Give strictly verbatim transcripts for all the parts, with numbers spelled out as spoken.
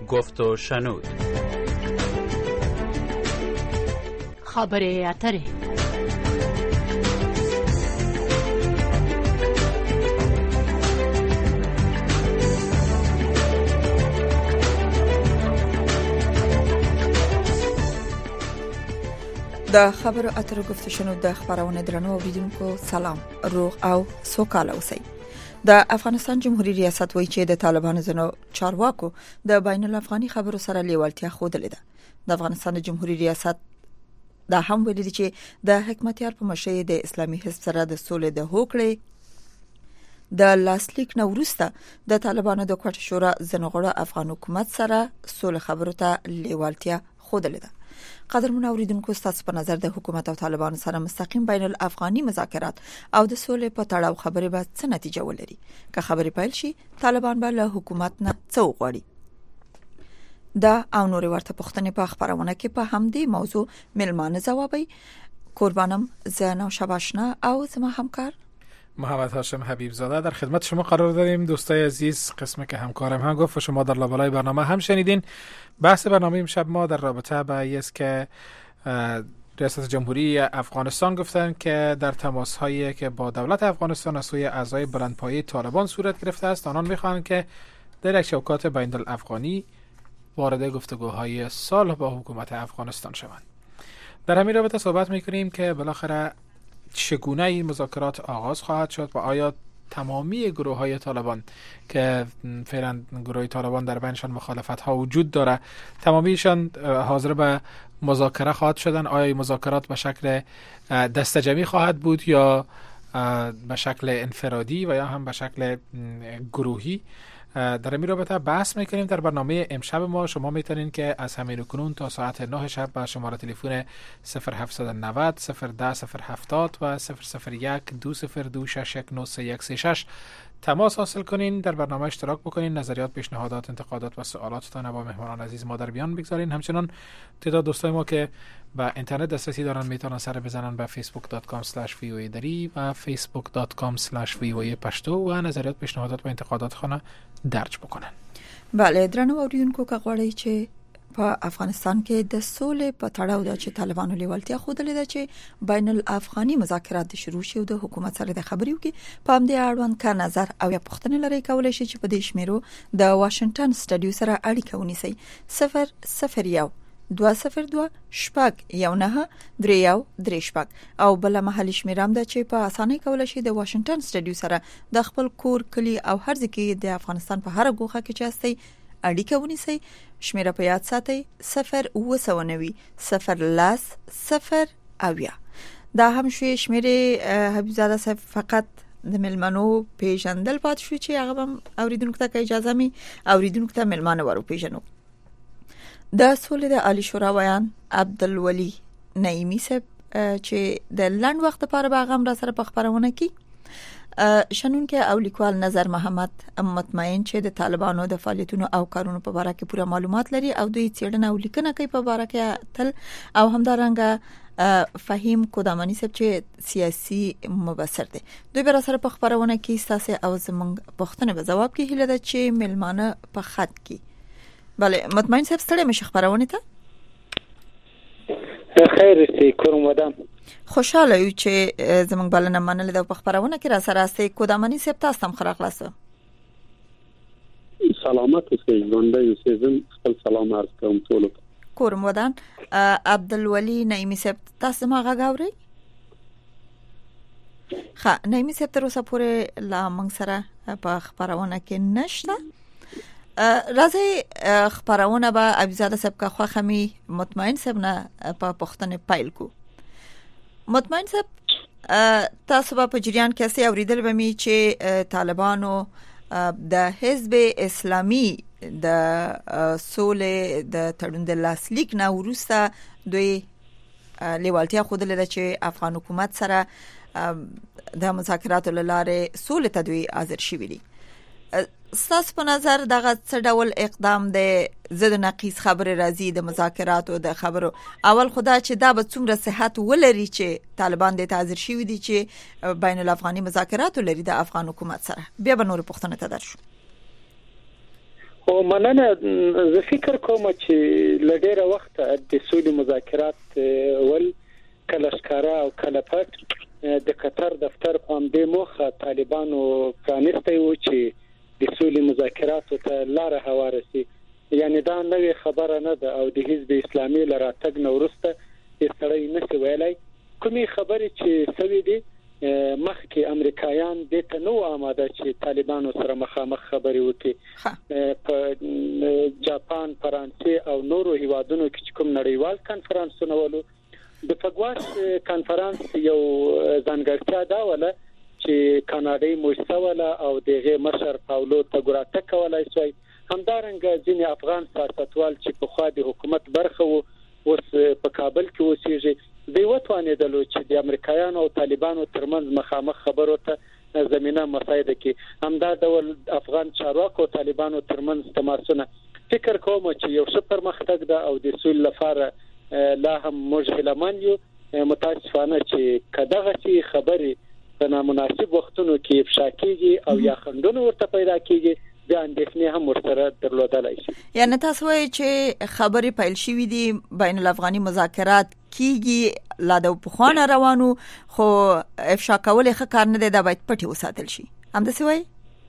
گفت و شنود. خبره اتره. د خبرو اترو گفت شنود د خبرونه درنو اوریدونکو سلام، روغ او سوکاله اوسئ. د افغانستان جمهوریت ریاست وایي چې د طالبانو زنو چارواکو د بین الافغاني خبرو سره لیوالتیا خوده لیده. د افغانستان جمهوریت ریاست دا هم ویلي دی چې د حکمتیار په مشرۍ د اسلامي حزب سره د سولې د هوکړې د لاسلیک نورسته د طالبانو د کوټه شورا زنغړو افغان حکومت سره سولې خبرو ته لیوالتیا خوده لیده. قدرمن اوریدونکو، تاسو په نظر د حکومت او طالبانو سره مستقیم بین الافغاني مذاکرات او د سولې په تړاو خبرې به څه نتیجه ولري؟ که خبرې پیل شي، طالبان به له حکومت نه څه وغواړي؟ دا او نور ورته پوښتنې په خبرونه کې په همدې موضوع ملمانه ځوابي. قربانم زناو شباشنا او زما همکار محمد هاشم حبیب زاده در خدمت شما قرار داریم. دوستای عزیز، قسمی که همکارم هم گفت و شما در لابلای برنامه هم شنیدین. بحث برنامه امشب ما در رابطه با است که ریاست جمهوری افغانستان گفتن که در تماس هایی که با دولت افغانستان از سوی اعضای بلندپایه طالبان صورت گرفته است، آنان میخواهند که در یک شوکات بین الافغانی وارد گفتگوهای صلح با حکومت افغانستان شوند. در همین رابطه صحبت میکنیم که بالاخره چگونه این مذاکرات آغاز خواهد شد و آیا تمامی گروه های طالبان که فعلا گروه طالبان در بینشان مخالفت ها وجود داره، تمامیشان حاضر به مذاکره خواهد شدن؟ آیا مذاکرات به شکل دسته جمعی خواهد بود یا به شکل انفرادی و یا هم به شکل گروهی؟ در این رابطه بحث میکنیم در برنامه امشب ما. شما میتونین که از همین کنون تا ساعت نه شب با شماره تلفن صفر هفت نه صفر صفر ده صفر هفتاد و صفر صفر یک دو صفر دو شش یک نه سه یک سه شش تماس حاصل کنین، در برنامه اشتراک بکنین، نظریات، پیشنهادات، انتقادات و سوالاتتان با مهمانان عزیز ما در بیان بگذارین. همچنان تعداد دوستای ما که با اینترنت دسترسی دارن میتونن سر بزنن به facebook dot com slash voa دری و facebook dot com slash voa پشتو و نظریات، پیشنهادات و انتقادات خانه درج بکنن. بله، درنو اوریدونکو، که غواړئ چې په افغانستان کې د سولې په تړاو د چې طالبانو لیوالتیا خوده لیده چې بین الافغاني مذاکرات شروع شي او د حکومت سره د خبرې وکړي، په همدې اړوند که نظر او یا پوښتنې لرئ، کولای شئ چې په دې شمیرو د واشنگټن سټډیو سره اړیکه ونیسئ. صفر صفر یو دوه صفر دوه شپږ یو نه درې یو درې شپږ او بل محلي شمیره هم ده چې په اسانۍ کولای شئ د واشنگټن سټډیو سره د خپل کور، کلی او هر ځای کې د افغانستان په هر ګوښه کې چې هستئ اړیکه ونیسئ. شمیره په یاد ساتئ: صفر اوه سوه نوي صفر لاس صفر اویا. دا هم شوی شمیره حبیب زاده صاحب، فقط د ملمنو پیژندل پات شو چې هغه هم اوریدونکو ته اجازه می اوریدونکو ته ملمنو ورو پیژنو. د سولې د عالی شورا ویان عبدالولی نعیمی صاحب چې د لنډ وخت لپاره به هغه را سره په خبرونه کې شنونکو او لیکوال نظر محمد مطمئن چې د طالبانو د فعالیتونو او کارونو په اړه کې پوره معلومات لري او دوی څېړنه او لیکنه کوي په اړه کې تل او همدارنګه فهیم کودامانی صاحب چې سیاسي مبصر دي. دوی به سره په خبرونه کې ساسي او زمونږ پوښتنه به جواب کې هیله ده چې ملمانه په خط کې. بله، مطمئن صاحب ستړي مشه خبرونه ته خیر استي کوم ودان. خوشاله یو چې زمونږ بلنه منل د په خبرونه کې را سره استي کودامانی صاحب تاسو هم خراق لاسه. سلامت اوسئ، ژوندۍ اوسئ. زم خپل سلام عرض کوم ټول. کوم ودان. عبدالولی نعیمی صاحب تاسو ما غاوري؟ ښه، نعیمی صاحب تر اوسه پورې لا موږ سره په خبرونه کې نشته. راځي خبرونه به ابيزاده صاحب کا خوخه می مطمئن صاحب نه په پښتنه پایل کو. مطمئن صاحب تاسو په جریان کې سي اوریدل به می چې طالبانو د حزب اسلامي د سولې د تړون د لاسلیک نه ورسته دوی لیوالتیا خوده لیده چې افغان حکومت سره د مذاکراتو لاره سولې ته دوی حاضر شوي دي. ستاسو په نظر دغه څه ډول اقدام د زد نقیص خبره راځي د مذاکراتو د خبرو اول خدا چې دا به څومره صحت ولري چې طالبان د حاضر شوي دي چې بین الافغاني مذاکراتو لري د افغان حکومت سره؟ بیا به نور پوښتنه ته درشو. او مننه. زه فکر کوم چې لډیره وخت د سولې مذاکرات ول کله ښکارا او کله پټ د قطر دفتر په دې موخه طالبانو پرانیستی و چې د سولې مذاکراتو ته لار هوارسي. یعنی دا نوې خبره نه ده او د حزب اسلامي لراتګ نو ورسته استړی نشي ویلای. کومې خبرې چې سوي دي مخکې امریکایان د ته نو آماده چې طالبانو سره مخامخ خبرې وکړي. په جاپان، فرانسې او نورو هیوادونو کې کوم نړیوال کانفرنسونه ولو د پګواش کانفرنس یو ځانګړتیا دا ولا چې کاناډای مؤسسه ولا او دغه مشر پاولو تګراته کولای شي. همدارنګه ځینې افغان سیاستوال چې په خوا د حکومت برخه وو اوس په کابل کې اوسېږي دوی وتوانېدل چې د امریکایانو او طالبانو ترمنځ مخامخ خبرو ته زمينه مساعده کې همدا ډول افغان چارواکو او طالبانو ترمنځ تماسونه فکر کوم چې یو څه پرمختګ ده او د سول لپاره لا هم مجهلمان یو. متاسفانه چې کداغه سي خبري په نامناسب وختونو کې افشا کیږي او یا خندونه ورته پیدا کیږي بیا اندېښنې هم ورسره درلودلای شي. یعنی تاسو وایي چې خبري پیل شوې دي بین الافغاني مذاکرات کیږي لا د پخوانه روانو خو افشا کول ښه کار نه دی دا باید پټي وساتل شي. هم د څه وایي؟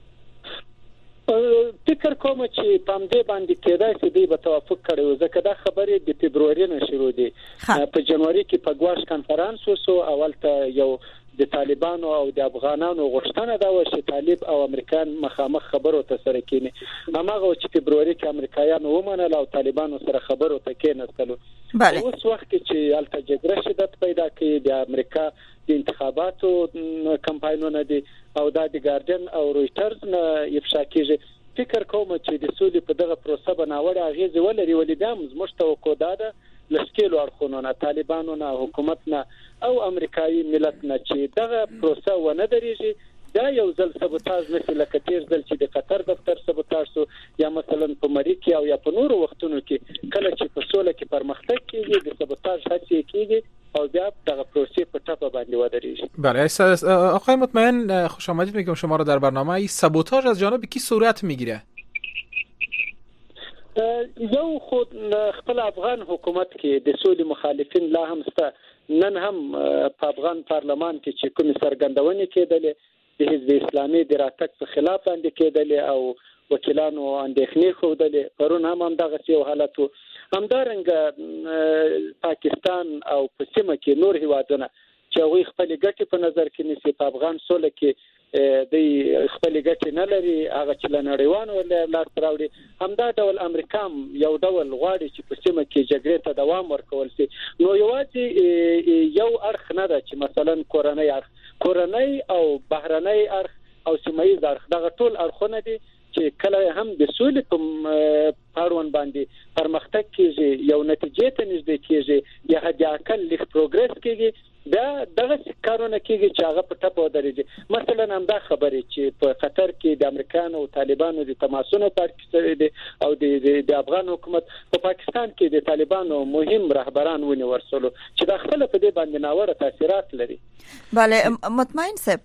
فکر کوم چې پام دې باندې کېدای چې دوی به توافق کړي ځکه دا خبرې د فبرवरी نه شروع دي. په جنوري کې په ګواش کانفرنس وسو اول ته یو د طالبانو او د افغانانو غوښتنه دا و چې طالب او امریکایان مخامخ خبرو ته سره کینی. هغه چې فبرवरी کې امریکایانو ومنل او طالبانو سره خبرو ته کېناستل. بله اوس وخت چې الته جګړه شدت پیدا کړي د امریکا د انتخاباتو کمپاینونه دي او دا د ګارډین او رويټرز نه افشا کیږي. فکر کوم چې د سولې په دغه پروسه بناوړ اغیز ولري ولې دا موږ توقع ده لسکیلو اړخونو نه طالبانو نه حکومت نه او امریکایي ملت نه چې دغه پروسه ونه درېږي. دا یو ځل سبوتاژ نشي لکه تیر ځل چې د قطر دفتر سبوتاژ سو یا مثلا په مری کې او یا په نورو وختونو کې کله چې په سوله کې پرمختګ کیږي د سبوتاژ هڅې کیږي او بیا دغه پروسه په ټاپه باندې ودرېږي. بله آقای مطمئن خوش آمدید میگم شما رو در برنامه. این سبوتاژ از جانب کی صورت میگیره؟ یو خود خپل افغان حکومت کې د سولې مخالفین لا هم سته. نن هم په افغان پارلمان کې چې کوم سرګندونې کېدلې د حزب اسلامي د راتګ په خلاف باندې کېدلې او وکیلانو اندېښنې خوده. پرون هم هم دغه یو حالت و. همدارنګه پاکستان او په سیمه کې نور هیوادونه چې هغوی خپل ګټې په نظر کې نیسي په افغان سوله کې د خپل ګټې نه لري هغه چې لنړیوانو لار راوړي. همدا ډول امریکا یو ډول غواړي چې په سیمه کې جګړې ته دوام ورکول شي. نو یوازې یو اړخ نه ده چې مثلا کورنۍ اړخ کورنۍ او بهرنۍ اړخ او سیمایي اړخ دغه ټول اړخونه دي چې کله هم د سولې په پاړون باندې پرمختګ کیږي یو نتیجې ته نږدې کیږي یا حد اقل لیک پروګرس کیږي. دا دغه کارونه کیږي چې هغه په ټاپه ودرېږي. مثلا هم دا خبرې چې په قطر کې د امریکانو او طالبانو د تماسونو پاتې دي او د د افغان حکومت په پاکستان کې د طالبانو مهم رهبران ونی ورسولو چې د خپل په دې باندې ناوړه تاثیرات لري. بله مطمئن صاحب.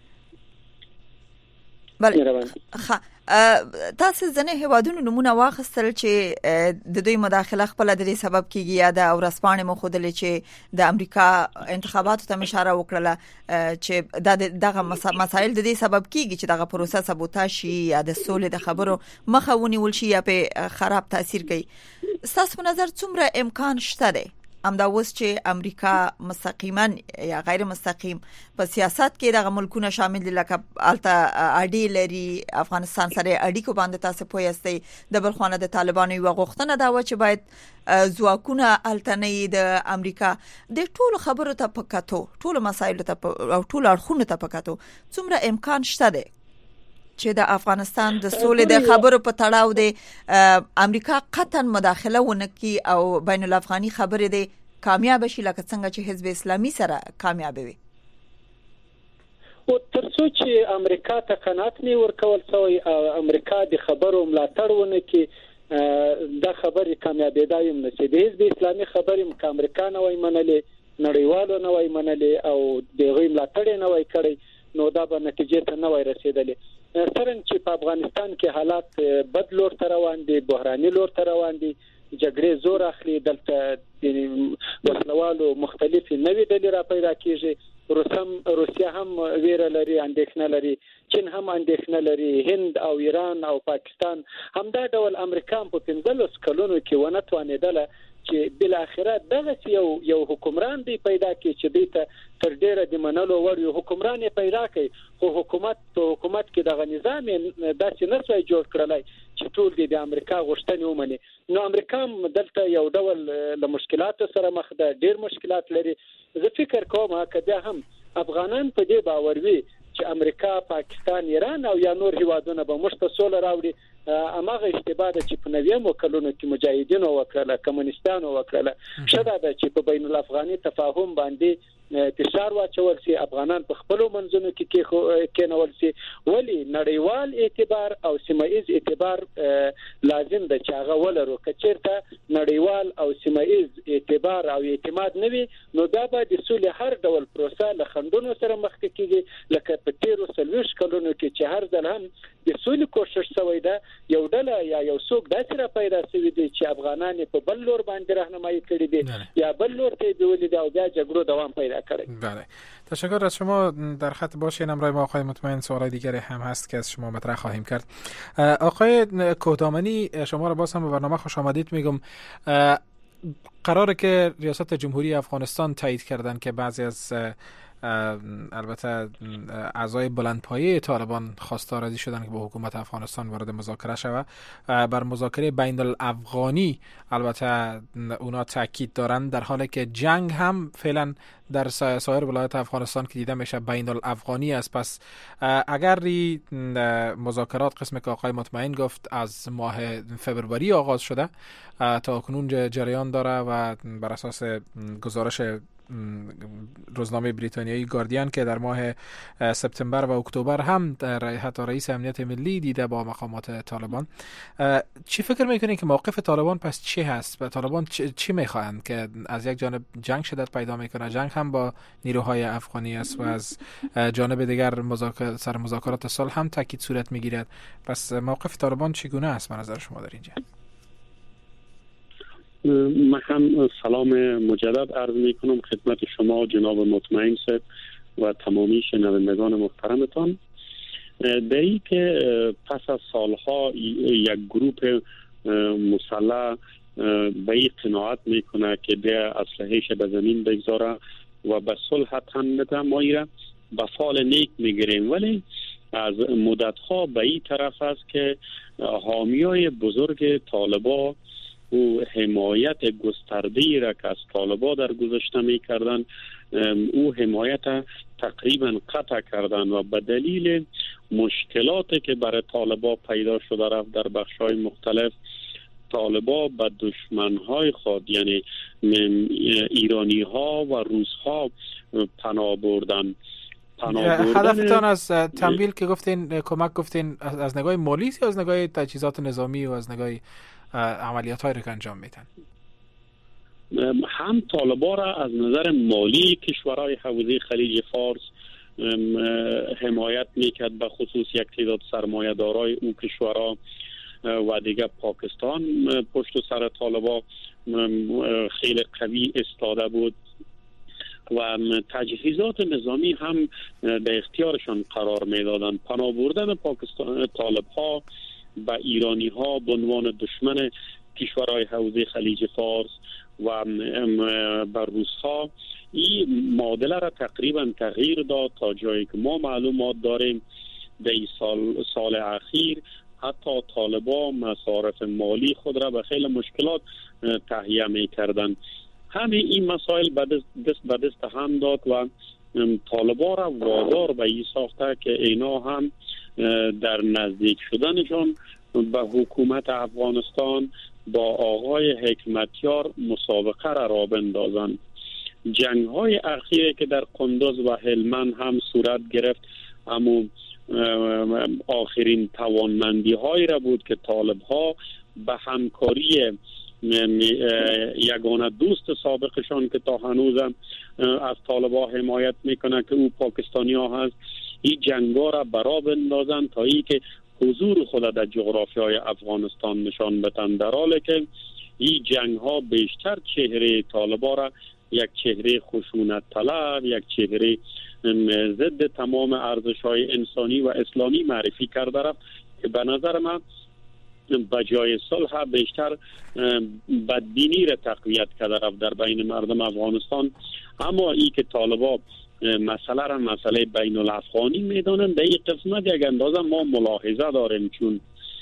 بله ښه تاسو ځنه هیوادونو نمونه واخیستل چې د دوی مداخله خپل د دې سبب کیږي یا د اورسپانې مخودل چې د امریکا انتخاباتو ته اشاره وکړه چې دغه مسایل د دې سبب کیږي چې دغه پروسه سبوتاژ شي یا د سولې د خبرو مخه ونیول شي یا په خراب تاثیر کوي. ستاسو په نظر څومره امکان شته دی همدا اوس چې امریکا مستقیما یا غیر مستقیم په سیاست کې دغه ملکونه شامل دي لکه الته اړي لري افغانستان سره اړیکو باندې تاسو پوه یاستئ د بل خانه د طالبانو یو غوښتنه دا و چې باید ځواکونه التنی د امریکا د ټولو خبرو ته پکاتو ټولو مسایلو ته او ټولو اړخونو ته پکاتو څومره امکان شته دی چې د افغانستان د سولې د خبرو په تړاو د امریکا قطعا مداخله ونکي او بین الافغاني خبرې د کامیاب شي لکه څنګه چې حزب اسلامي سره کامیاب وي. او ترڅو چې امریکا ته قناعت نه ورکول شوی امریکا د خبرو ملاتړ ونکي دا خبرې کامیابېدای هم نشي. د حزب اسلامي خبرې م امریکا نه وای منلې نړیوالو نه وای منلې او دغه ملاتړ نه وای کړی نو دا به نتیجې ته نه وای رسیدلې. څنګه چې په افغانستان کې حالات بد لور ته روان دي، بحراني لور ته روان دي، جګړې زور اخلي، دلته د وسلوالو مختلفې نوې ډلې را پیدا کیږي. روسم روسیا هم ویره لري، اندېښنه لري، چین هم اندېښنه لري، هند او ایران او پاکستان هم دا ډول امریکا په پنځلس کلونو کې ونه توانېدله چې بل اخرت دغه یو یو حکمران دی پیدا کی چې دوی ته تر ډیره د منلو وړ یو حکمران پیدا کړي، خو حکومت په حکومت کې دغه نظام داسې نه ځای جوړ کړلای چې ټول د امریکا غوښتنې ومني. نو امریکا هم دلته یو ډول له مشکلاتو سره مخ ده، ډیر مشکلات لري. زه فکر کوم کله هم افغانان په دې باور وي چې امریکا، پاکستان، ایران او یا نور هیوادونه به موږ ته سوله راوړي. اماغه اشتباه ده چې په نویم کلونو کې مجاهدینو وکړه، کمونستانو وکړه. شته ده چې په بین الافغاني تفاهم باندې فشار واچول سي، افغانان په خپل منځونو کې کېنول سي، ولی نړیوال اعتبار او سیمایز اعتبار لازم ده چې هغه ولرو. کچیرته نړیوال او سیمایز اعتبار او اعتماد نه وي، نو دا به د سولې هر ډول پروسه له خندونو سره مخ کېږي. لکه په تیرو څلوېښت کلونو کې چې هر ځل هم د سولې کوشش شوی ده، یو ډله یا یو څوک داسې را پیدا شوی دی چې افغانان په بل لور باندې راهنمایي کړي دي یا بل لور ته بیولې ده او بیا جګړو دوام پیدا کړي. بله، تشکر از شما. در خط باشین، همراه ما آقای مطمئن سوالای دیگری هم هست که از شما مطرح خواهیم کرد. آقای کوهدامنی، شما را باز هم به برنامه خوش آمدید میگم. قراره که ریاست جمهوری افغانستان تایید کردن که بعضی از البته اعضای بلندپایه طالبان خواستار ازی شدن که با حکومت افغانستان وارد مذاکره شود. بر مذاکره بین الافغانی البته اونا تاکید دارن، در حالی که جنگ هم فعلا در سایر ولایات افغانستان که دیده میشه بین الافغانی است. پس اگر مذاکرات قسم که آقای مطمئن گفت از ماه فبروری آغاز شده تا کنون جریان داره و بر اساس گزارش روزنامه بریتانیایی گاردین که در ماه سپتامبر و اکتبر هم در حتی رئیس امنیت ملی دیده با مقامات طالبان، چی فکر میکنین که موقف طالبان پس چی هست؟ و طالبان چی میخواهند؟ که از یک جانب جنگ شدت پیدا میکنه، جنگ هم با نیروهای افغانی است و از جانب دیگر مذاکرات سر مذاکرات صلح هم تاکید صورت میگیرد. پس موقف طالبان چگونه است به نظر شما در اینجا؟ من هم سلام مجدد عرض می کنم خدمت شما جناب مطمئن صاحب و تمامی شنوندگان محترمتان. در این که پس از سالها یک گروه مسلح به این قناعت میکنه که ده اسلحه‌اش به زمین بگذاره و به صلح تن بده، ما ایره به فال نیک میگیریم، ولی از مدتها به این طرف است که حامیای بزرگ طالبان او حمایت گسترده‌ای را که از طالبان در گذشته می‌کردند او حمایت تقریبا قطع کردند و به دلیل مشکلاتی که برای طالبان پیدا شده رفت در بخش‌های مختلف، طالبان به دشمن‌های خود یعنی ایرانی‌ها و روس‌ها پناه بردند. هدفتان از تمویل که گفتین کمک گفتین از نگاه مالی یا از نگاه تجهیزات نظامی و از نگاه عملیات های رو که انجام میدن؟ هم طالبان را از نظر مالی کشورهای حوزه خلیج فارس حمایت میکرد، به خصوص یک تعداد سرمایه دارای اون کشورها و دیگه پاکستان پشت سر طالبان خیلی قوی استاده بود و تجهیزات نظامی هم در اختیارشان قرار میدادند. پناه بردن پاکستان طالب ها به ایرانی ها به عنوان دشمن کشورهای حوزه خلیج فارس و به روس ها این معادله را تقریبا تغییر داد تا جایی که ما معلومات داریم در این سال, سال اخیر حتی طالبان مصارف مالی خود را به خیلی مشکلات تهیه می کردن. همه این مسائل دست به دست هم داد و طالبان را وادار به این ساخته که اینا هم در نزدیک شدنشان به حکومت افغانستان با آقای حکمتیار مسابقه را را بندازند. جنگ های اخیره که در قندوز و هلمند هم صورت گرفت اما آخرین توانمندی هایی را بود که طالب ها به همکاری یگانه دوست سابقشان که تا هنوز از طالبان حمایت میکنه که او پاکستانی ها هست، این جنگا را برا بندازن تا ای که حضور خود در جغرافیای افغانستان نشان بدن، در حالی که این جنگ ها بیشتر چهره طالبان را یک چهره خشونت طلب، یک چهره ضد تمام ارزش های انسانی و اسلامی معرفی کرده رفت که به نظر من بجای صلح بیشتر بدبینی را تقویت کرده رفت در بین مردم افغانستان. اما ای که طالبان مسئله را مسئله بین الافغانی میدانند، در این قسمت یک اندازه ما ملاحظه داریم، چون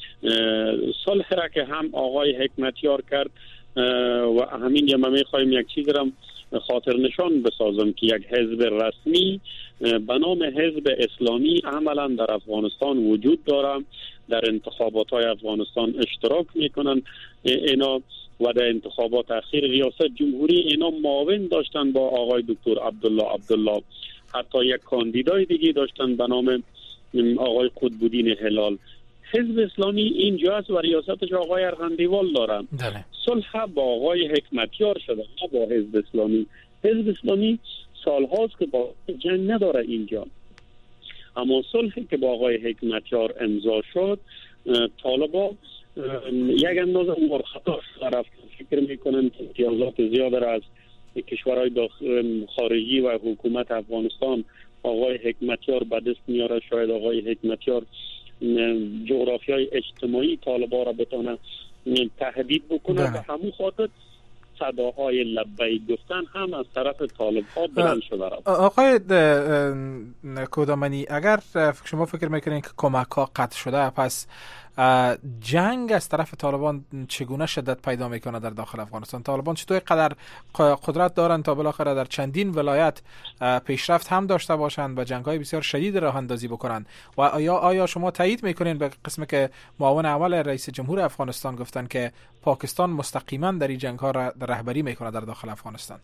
صلح را که هم آقای حکمتیار کرد و همین جا ما میخوایم یک چیز را خاطر نشان بسازم که یک حزب رسمی به نام حزب اسلامی عملا در افغانستان وجود داره، در انتخابات های افغانستان اشتراک میکنن اینا و در انتخابات اخیر ریاست جمهوری اینا معاون داشتن با آقای دکتر عبدالله عبدالله. حتی یک کاندیدای دیگه داشتن به نام آقای قطب‌الدین هلال. حزب اسلامی اینجا است و ریاستش آقای ارغندیوال داره. صلح با آقای حکمتیار شده، نه با حزب اسلامی. حزب اسلامی سالهاست که با جنگ نداره اینجا. اما صلحی که با آقای حکمتیار امضا شد، طالبان یک اندازه مرخطا رفت. فکر میکنن که امتیازات زیاد را از کشورهای خارجی و حکومت افغانستان آقای حکمتیار به دست میاره. شاید آقای حکمتیار جغرافیای اجتماعی طالبان را بتونه تهدید بکنه و همون خاطر صداهای لبیک گفتن هم از طرف طالب‌ها بلند شده. آقای کودامنی، اگر شما فکر میکنین که کمک‌ها قطع شده، پس جنگ از طرف طالبان چگونه شدت پیدا میکنه در داخل افغانستان؟ طالبان چطور قدر قدرت دارن تا بالاخره در چندین ولایت پیشرفت هم داشته باشند و جنگ‌های بسیار شدید راه اندازی بکنن؟ و آیا آیا شما تایید میکنین به قسمی که معاون اول رئیس جمهور افغانستان گفتن که پاکستان مستقیما در این جنگ‌ها را رهبری میکنه در داخل افغانستان؟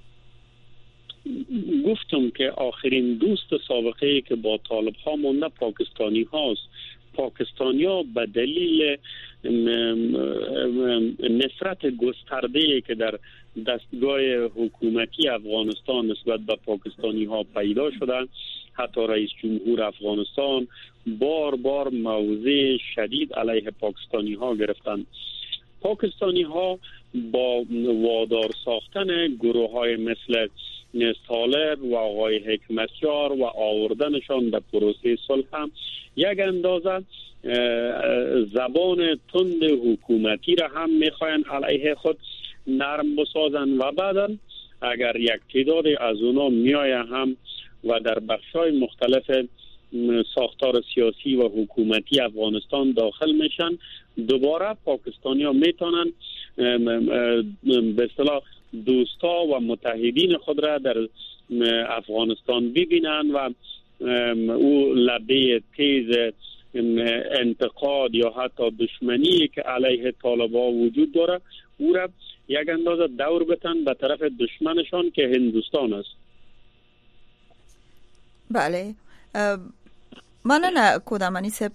گفتم که آخرین دوست سابقه که با طالب‌ها مونده پاکستانی هاست. پاکستانی ها به دلیل نفرت گسترده که در دستگاه حکومتی افغانستان نسبت به پاکستانی ها پیدا شده، حتی رئیس جمهور افغانستان بار بار موضع شدید علیه پاکستانی ها گرفتند. پاکستانی ها با وادار ساختن گروه های مثل طالب و آقای حکمتیار و آوردنشان در پروسه صلح هم یک اندازه زبان تند حکومتی را هم میخواین علیه خود نرم بسازن و بعدا اگر یک تعداد از اونا میایه هم و در بخشای مختلف ساختار سیاسی و حکومتی افغانستان داخل میشن، دوباره پاکستانی ها میتونن به اصطلاح دوستا و متحدین خود را در افغانستان ببینن و او لبه تیز انتقاد یا حتی دشمنی که علیه طالبان وجود داره او را یک اندازه دور بتن به طرف دشمنشان که هندوستان است. بله، مننه کودامنی صاحب.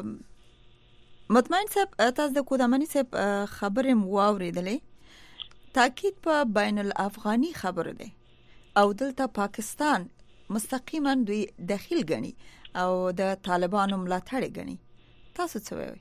مطمئن صاحب تاسو د کودامنی صاحب خبرې مو واورېدلې. تاکید په بین الافغاني خبره ده او دلته پاکستان مستقیما دوی داخل غني او د طالبانو ملاتړ غني. تاسو څه وایئ؟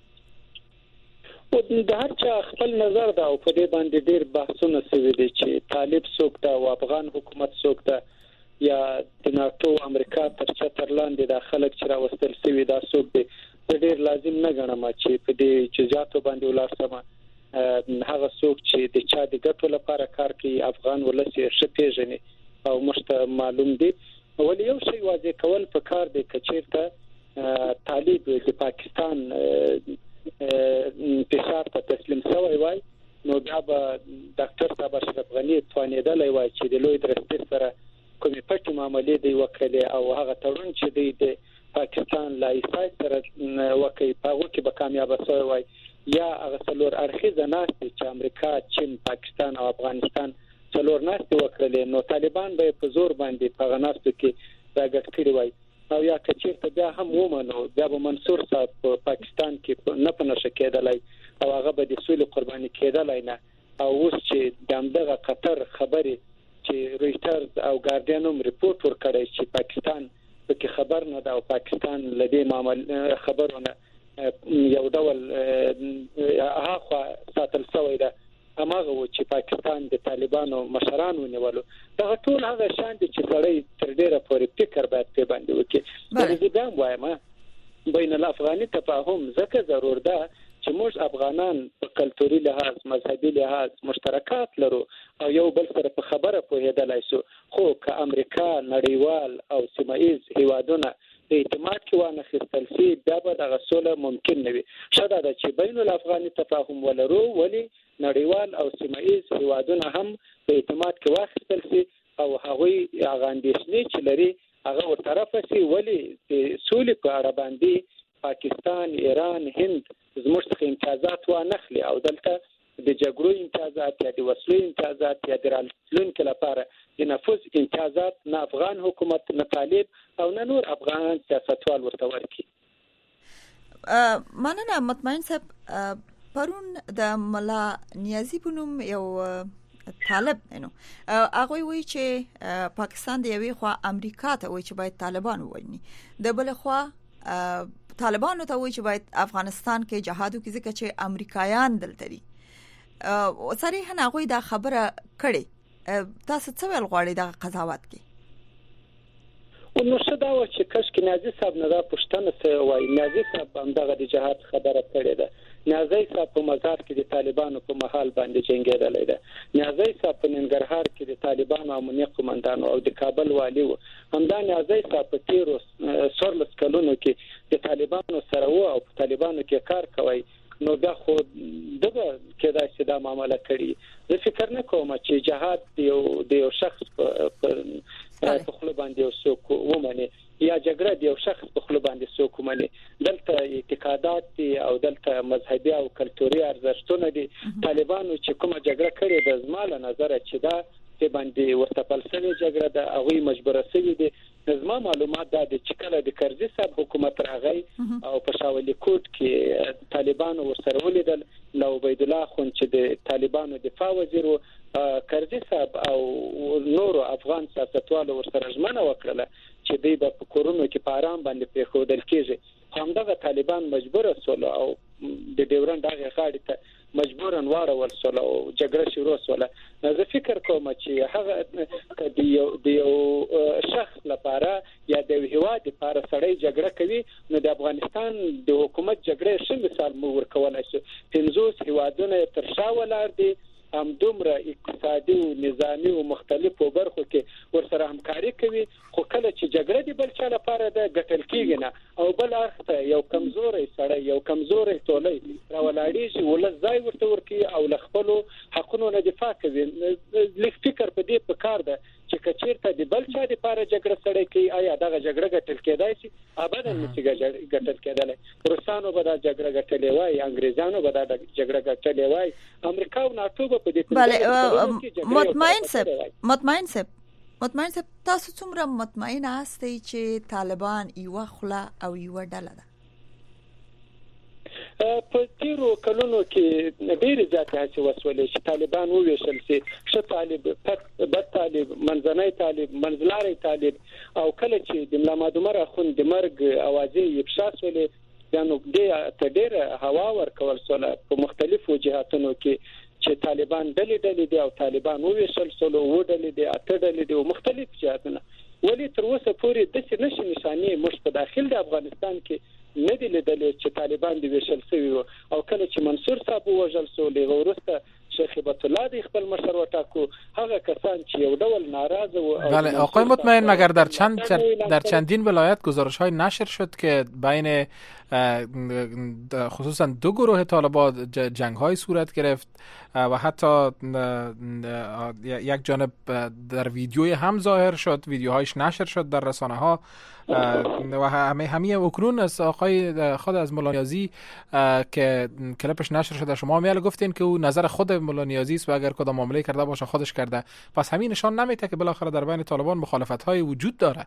او د هر چا خپل نظر ده او په دې باندې ډېر بحثونه شوي دي چې طالب څوک ده او افغان حکومت څوک ده یا د ناتو امریکا تر چتر لاندې د خلک چې راوستل شوي دا څوک دي. ډېر لازم نه ګڼم چې په دې جزئیاتو باندې ولاړ شم. هغه څوک چې د چا د ګټو لپاره کار کوي افغان ولس یې ښه پیژني او مشته معلوم دي. ولې یو شی واضح کول پکار دی چې چیرته طالب د پاکستان انتشار ته تسلیم شوی وای نو بیا به ډاکټر صاحب اشرف غنی توانیدلی وای چې د لوی درستي سره کومې پټې معاملې دی وکړي او هغه تړون چې دی د پاکستان لا ایسای سره وکړي په هغه کې به کامیاب شوی وای. یا هغه څلور اړخیزه ناستې چې امریکا، چین، پاکستان او افغانستان څلور ناستې وکړلې نو طالبان به په زور باندې په هغه ناستو کې راګډ کړي وای. او یا که چیرته بیا هم ومنو بیا به منصور صاحب په پاکستان کې نه په نشه کېدلی او هغه به د سولې قرباني کېدلی نه. او اوس چې د همدغه قطر خبرې چې رویټرز او ګارډین هم ریپورت ورکړی چې پاکستان په کې خبر نه ده او پاکستان لدی معامل خبرونه یو ډول هغه ساتل شوی ده هماغه و چې پاکستان د طالبانو مشران ونیولو دا ټول هغه شان دي چې سړی تر ډیره پورې فکر باید په باندې وکړي د دې ګام وایم بین الافغاني تفاهم ځکه ضرور ده چې موږ افغانان په کلتوري لحاظ مذهبي لحاظ مشترکات لرو او یو بل سره په خبره پوهېدلای شو خو که امریکا نړیوال او سیمایي هیوادونه د اعتماد کې وانه خستل سي بیا به دغه سوله ممکن نه وي شاده ده چې بین الافغاني تفاهم ولرو ولی نړیوال او سیمایي هیوادونه هم په اعتماد کې واخستل سي او هغوی هغه اندېښنې چې لري هغه ورطرفه سي ولی د سولې په اړه باندې پاکستان ایران هند زموږ څخه امتیازات وانخلي او دلته د جګړو امتیازات یا د وسلو امتیازات یا د راتلونکي لپاره د نفوذ امتیازات نه افغان حکومت نه طالب او نه نور افغان سیاستوال ورته ورکړي. مننه مطمئن صاحب. پرون د ملا نیازی بنوم یو طالب نو هغه وی چې پاکستان د یوې خوا امریکا ته وی چې باید طالبان وویني د بل خوا طالبانو ته وی چې باید افغانستان کې جهاد وکړي ځکه چې امریکایان دلته دي. صریحا هغه دا خبره کړي تاسو څه ویل غواړئ دا قضاوت کې؟ نو شدا و چې کش کې نازي صاحب نه دا پښتنه څه وایي نازي صاحب هم دغه د جهاد خبره کړې ده. نازي صاحب په مزار کې د طالبانو په محل باندې جنگیدل ده. نازي صاحب په ننګرهار کې د طالبانو امنیه قومندان او د کابل والی و همدا نازي صاحب په تیرو سورلس کلونو کې د طالبانو سره و او په طالبانو کې کار کوي نو بیا خو دغه کېدای شي دا معاملې کړي. زه فکر نه کوم چې جهاد یو د یو شخص په خپل باندې یو څوک ومني یا جګړه د یو شخص په خپل باندې څوک ومني. دلته اعتقادات دي او دلته مذهبي او کلتوري ارزښتونه دي. طالبانو چې کومه جګړه کړې ده زماله نظر چې دا په باندې ورته فلسفي جګړه ده هغه مجبوره شوی دي. زما معلومات دا د چکله د کرزي صاحب حکومت راغی او په شاولي کوټ کې طالبانو ورسره ولیدل لو عبید الله خون چې د طالبانو دفاع وزیر و کرزي صاحب او نور افغان سیاستوالو ورسره ژمنه وکړه چې دوی په کورونو کې په آرام باندې پریښودل کېږي. همدغه طالبان مجبور شول او د ډیورند هغه غاړې ته مجبورن واړول شول او جګړه شروع شول. زه فکر کوم چې هغه د یو د یو شخص لپاره یا د هیواد لپاره سړی جګړه کوي نو د افغانستان د حکومت جګړه څه مثال مو ورکولای شي. پنځوس هیوادونه تر شا ولاړ دي هم دومره اقتصادي او نظامی او مختلفو برخو کې ورسره همکاري کوي خو کله چې جګړه دی بل چا لپاره د ګټل کېږي نه او بل اخته یو کمزوري سړی یو کمزوري ټولۍ راولاړیږي ولې ځای ورته ورکی او لخپلو حقونو نه دفاع کوي. لیک فکر په دې پکار ده چې کچیرته د بل چا لپاره جګړه سړی کوي آیا دغه جګړه ګټل کېدای شي؟ ابدا نشي ګټل کېدای. روسانو به دا جګړه ګټلې وای انګريزانو به دا جګړه ګټلې وای امریکا او ناتو به په دې بله مطمئن صاحب مطمئن صاحب مطمئن صاحب تاسو څومره مطمئن یاستئ چې طالبان یو خلا او یو ډله ده؟ په تیرو کلونو کې ډېر زیات هڅې وسولې چې طالبان وویشل شي ښه طالب بد طالب منځنی طالب منځلاري طالب او کله چې د ملا مادومر اخوند د مرګ اوازې افشا شولې یعنی د ډېر هوا ورکول شول په مختلفو جهاتونو کې چې طالبان ډلې ډلې دي او طالبان وویشل شول او ډلې دي اته ډلې دي او مختلف جهاتونه ولی تر اوسه پورې د څه نشي نشانې مش په داخل د افغانستان کې نه دي لیدل چې طالبان دی ویشل شوی او کله چې منصور صاحب وژل شو لغه ورسته شیخ هبت الله دی خپل مشر وټاکو هغه کسان چې یو ډول ناراضه و. بله آقای مطمئن مگر در چند در چندین ولایت گزارش‌های نشر شد که بین خصوصا دو گروه طالبان جنگ‌های صورت گرفت و حتی یک جانب در ویدیوی هم ظاهر شد ویدیوهایش نشر شد در رسانه‌ها و همه همه اکنون از آقای خود از مولا نیازی که کلیپش نشر شده شما میال گفتین که او نظر خود مولا نیازی است و اگر کدام معامله کرده باشه خودش کرده پس همین نشان نمیده که بالاخره در بین طالبان مخالفت‌های وجود داره؟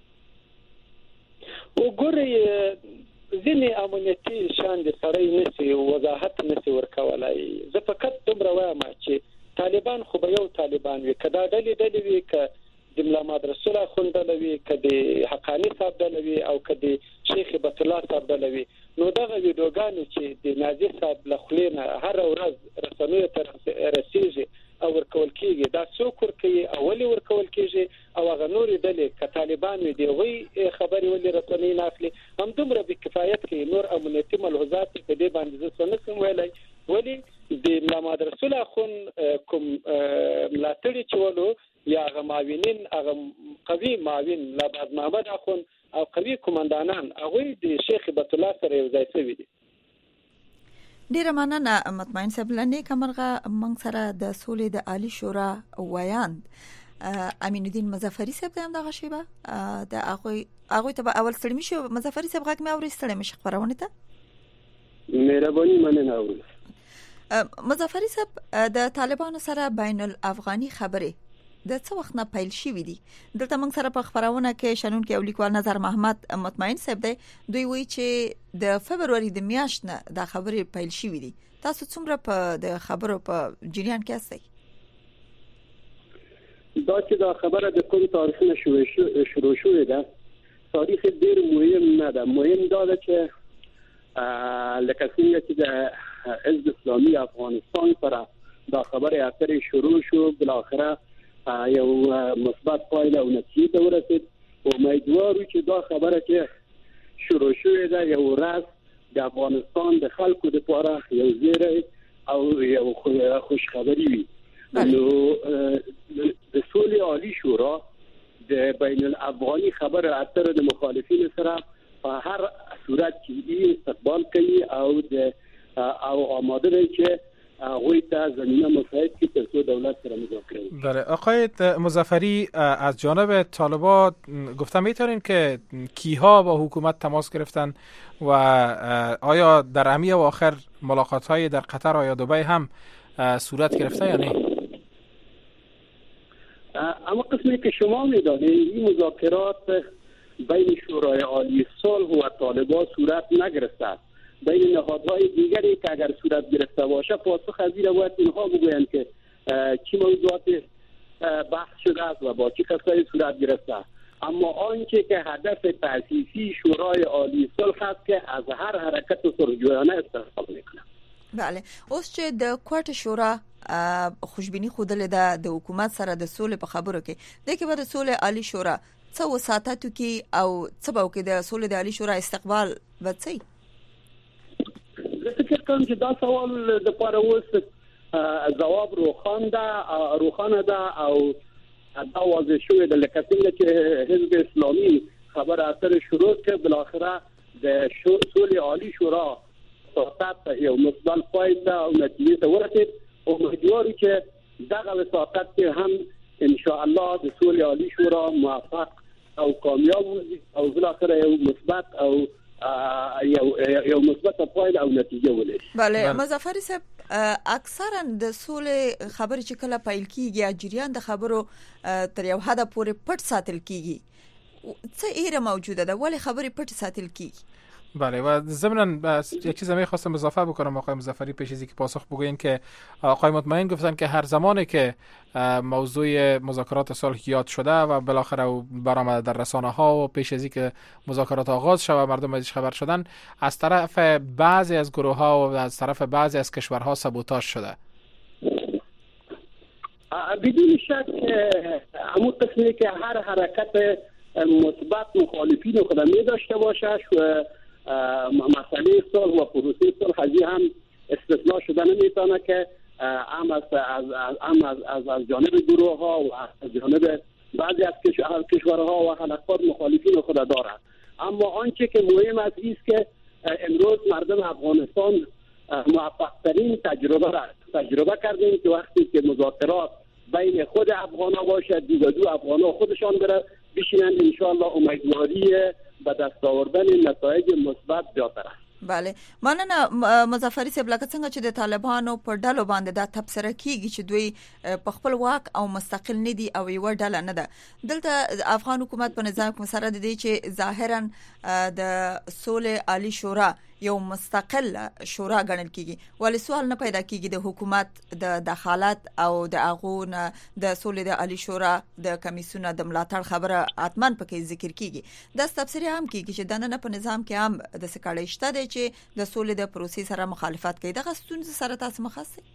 وګورئ ځینې امنیتي شان د سړی نسی وضاحت نسی ورکولای. زه فقط دومره وایم چې طالبان خو به یو طالبان وي کدا ډلې ډلې وي ک د د ملا محمد رسول اخوند لوي کدي حقانی صاحب لوي او کدي شیخ بیت الله صاحب لوي نو دغه ویډیوګانې چې د نازي صاحب لخلینه هر ورځ رسنیو ته رسیږي او ورکول کیږي دا څوک ورکوي اولی ورکول کیږي او هغه نورې ډلې ک طالبان وي دی وی خبري ولې رسنۍ ناخلي هم دومره به کفایت کوي نور امنیتي ملحوظات په دې باندې څه نه کوم ویلای ولی د محمد رسول اخون کوم ملاتړي چولو یا غماوینین هغه قوي معاون لبعض محمد اخون او قوي کمانډانان هغه د شیخ بیت الله سره یو ځای شوی دي. ډیره مننه مطمئن صاحب لنی کمرغه موږ سره د سولې د عالی شورا ویاند امین الدین مظفری صاحب هم دغه شی به د هغه هغه ته اول ستړي مشو مظفری صاحب غږ مې اوري ستړي مش خبرونه ته مهرباني مننه اوري. مظفری صاحب د طالبانو سره بین الافغاني خبره د څو وخت نه پیل شوې دي دلته موږ سره په خبرونه کې شنن کې اولیکوال نظر محمد مطمئن صاحب دی دوی وایي چې د فبرवरी د میاشت نه د خبرې پیل شوې دي تاسو څومره په د خبرو په جریان کې استئ دا چې دا خبره د کوم تاریخ نه شروع شوې ده تاریخ ډیر مهم نه ده مهم دا ده چې لکه څنګه چې د حزب اسلامي افغانستان سره دا خبره اترې شروع شو بل اخره یو مثبت پایله او نتیجه ته ورسید امیدوارو چې دا خبره چې شروع شوې ده یو ورځ د افغانستان د خلکو لپاره یو زیری او یو خوشخبری وي. نو د سولې عالی شورا د بین الافغاني خبره اترې د مخالفین سره په هر صورت کې استقبال کوي او د او آماده دی چې هغوی ته زمینه مساعد کی تر څو دولت سره مذاکره کنه. بله آقای مظفری از جانب طالبان گفتم میتونین که کیها با حکومت تماس گرفتن و آیا در امی و آخر ملاقات های در قطر و یا دبی هم صورت گرفته یا نه؟ اما قسمی که شما میدانید این مذاکرات بین شورای عالی صلح و طالبان صورت نگرفته بین نهادهای دیگری که اگر صورت گرفته باشه پاسخ از این باید اینها بگویند که چی موضوعات بحث شده است و با چه کسایی صورت گرفته اما آنچه که هدف تأسیسی شورای عالی صلح است که از هر حرکت صلحجویانه استفاده میکنه. بله اوس چې د کوټ شورا خوشبینی خوده ده د حکومت سره د سولې په خبرو کې د کې به د سولې عالی شورا څه وساتاتو کې او څه به کې د سولې د عالی شورا استقبال وڅي فکر کوم چې دا سوال د لپاره اوس جواب روخان ده روخانه ده او دا واضح شوی د لکه څنګه چې حزب اسلامي خبر اتر شروع کړ بل اخره د سولې عالی شورا وساطت یو مثبت فایده او نتیجه ته ورسید او امیدواري چې دغه وساطت کې هم ان شاء الله د سولې عالی شورا موفق او کامیاب وي او بل اخره یو مثبت او یو یو مثبت پایله او نتیجه ولري. بله مظفری صاحب اکثرا د سولې خبرې چې کله پیل کیږي جریان د خبرو تر یو حد پورې پټ ساتل کیږي څه ایره موجوده ده ولی خبرې پټ ساتل کیږي؟ بله و ضمناً یک چیز می خواستم اضافه بکنم آقای مظفری پیش از اینکه پاسخ بگوین که آقای مطمئن گفتن که هر زمانی که موضوع مذاکرات صلح یاد شده و بالاخره برآمده در رسانه ها و پیش از اینکه مذاکرات آغاز شود مردم ازش خبر شدن از طرف بعضی از گروه ها و از طرف بعضی از کشورها سابوتاژ شده. بدون شک همون قسمی که هر حرکت مثبت مخالفین خود می داشته باشه مسئله صلح و پروسه صلح هم استثناء شده نمیتونه که هم از از از از, از جانب گروه ها و از جانب بعضی از کشورها و حلقات مخالفین خود دارند اما آنچه که مهم است است که امروز مردم افغانستان موفق ترین تجربه را تجربه کردیم که وقتی که مذاکرات بین خود افغان‌ها باشه دو دو افغان‌ها خودشان بره بشینند ان شاء الله امیدواری به دست آوردن نتایج مثبت زیاتره. بله مننه مظفری صاحب لکه څنګه چې د طالبانو په ډلو باندې دا تبصره کیږي چې دوی په خپل واک او مستقل نه دي او یو ډله نه ده دلته افغان حکومت په نظام کې مسره دي چې ظاهرا د سولې عالی شورا یو مستقل شورا ګڼل کیږي ولې سوال نه پیدا کیږي د حکومت د دخالت او د اغون د سولې د عالی شورا د کمیسیون د ملاتړ خبره اتمن پکې ذکر کیږي د تفسیر هم کیږي چې د نن په نظام کې هم د سکاړې شته دی چې د سولې د پروسې سره مخالفت کوي دغه ستونزې سره تاسو مخاسي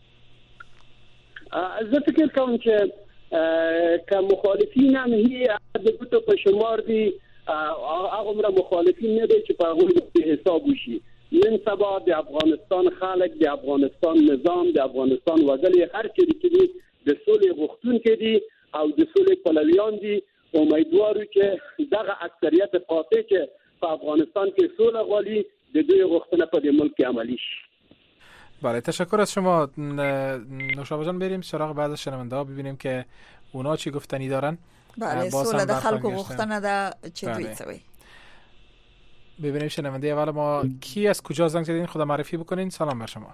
زه فکر کوم چې که مخالفین هم هي د ګوتو په شمار دي هغه عمره مخالفین نه دي چې په هغه په حساب وشي نن سبا د افغانستان خلک د افغانستان نظام د افغانستان وګړي هر چیرې کې د سولې غوښتونکي دي او د سولې پلویان دي امیدوارو چې دغه اکثریت قاطع چې په افغانستان کې سوله غواړي د دوی غوښتنه په دې ملک کې عملی شي. بله تشکر از شما. نوشابه جان بریم سراغ بعض از شنونده ها ببینیم که اونا چی گفتنی دارن. بله سوله د خلکو غوښتنه ده چې دوی څه وایي. ببینیم شنونده اول ما کی از کجا زنگ زدین خدا معرفی بکنین. سلام بر شما.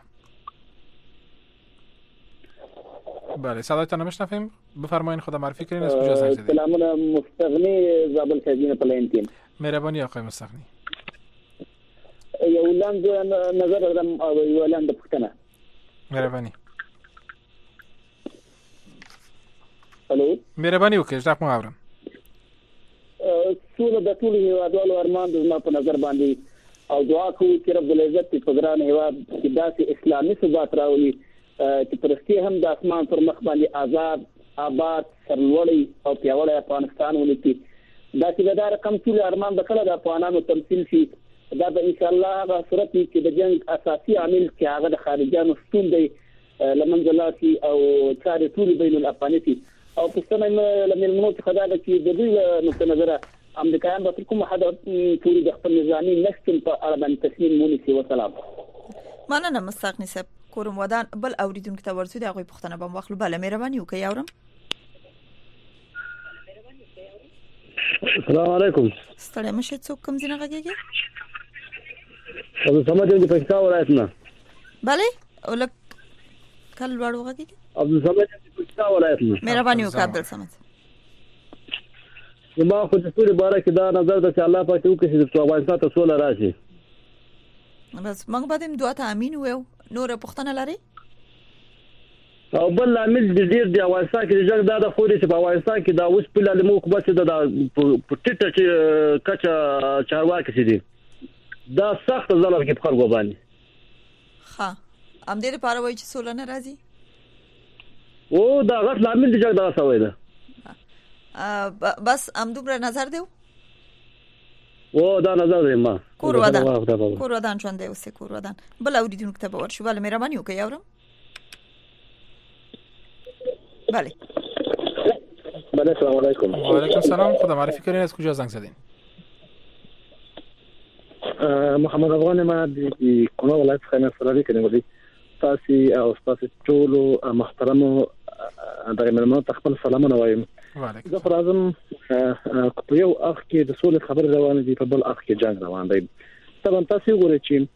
بله صدایتان نمیشنفیم بفرمایین خدا معرفی کنین از کجا زنگ زدین. سلام مستغنی زابل خزینه پلینتین. مهربانی آقای مستغنی. یو لاند نظر دم او یو لاند پښتنه. مهربانی. الو. مهربانی وکړئ ځکه مو اورم. سوله د ټول هیوادوالو ارمان د ما په نظر باندې او دعا کوو چې رب العزت په ګران هیواد کې داسې اسلامي ثبات راولي چې پرستی هم د اسمان پر مخ باندې آزاد آباد سرلوړی او پیاوړی افغانستان ولري. دا چې دا رقم ټول ارمان د کله د افغانانو تمثيل شي دا به ان شاء الله هغه صورت چې د جنگ اساسي عامل چې هغه د خارجانو ستون دی لمنځلاتي او چارې ټول بین الافغانيتي او په څنګه لمن الموت خدای چې د دې نقطه نظر امریکایان به کوم حد ټول د خپل نظامی نشټن په اړه باندې تسلیم مونږ سي وسلام. مننه مستغنی صاحب کوم ودان بل اوریدونکو ته ورسو دی هغه پښتنه به مخلو بل مهرباني وکي اورم. السلام علیکم. ستړی مشه څوک کوم ځای نه غږیږي؟ او سمجه د پښتو ولایت نه. bale ولک کله وړو غږیږي؟ عبد الصمد د پښتو ولایت نه. مهرباني وکړه عبد الصمد. زما خو د ټول باره کې دا نظر د چې الله پاک وکړي چې افغانستان ته سوله راشي. بس موږ به دې دعا ته امين وو. نور پښتنه لري؟ او بل عامل د ډیر د افغانستان کې د جنگ د خوري چې په افغانستان کې دا اوس په لمو کو بس د پټټه چې کچا چارواکي دي دا سخت ظلم کې په خلکو باندې. ها ام دې لپاره وایي چې سوله نه راځي؟ او دا غټ عامل د جنگ دا سوي ده. بس ام دومره نظر دیو؟ او دا نظر دی ما. کور ودان کور ودان چون دی اوسه کور ودان بل اوریدونکو ته ورشو بل مهرباني وکړئ اورم. بله. بله سلام علیکم. و علیکم السلام. خدا معرفی کنین از کجا زنگ زدین؟ محمد افغان ما د کونړ ولایت څخه نصرالي کړم. تاسو او تاسو ټول محترم دغه ملمنو تخپل سلامونه وایم. وعلیکم. زه پرازم په یو اخ کې د سولې خبر روان دي په بل اخ کې جنگ روان دی. طبعا تاسو ګورئ چې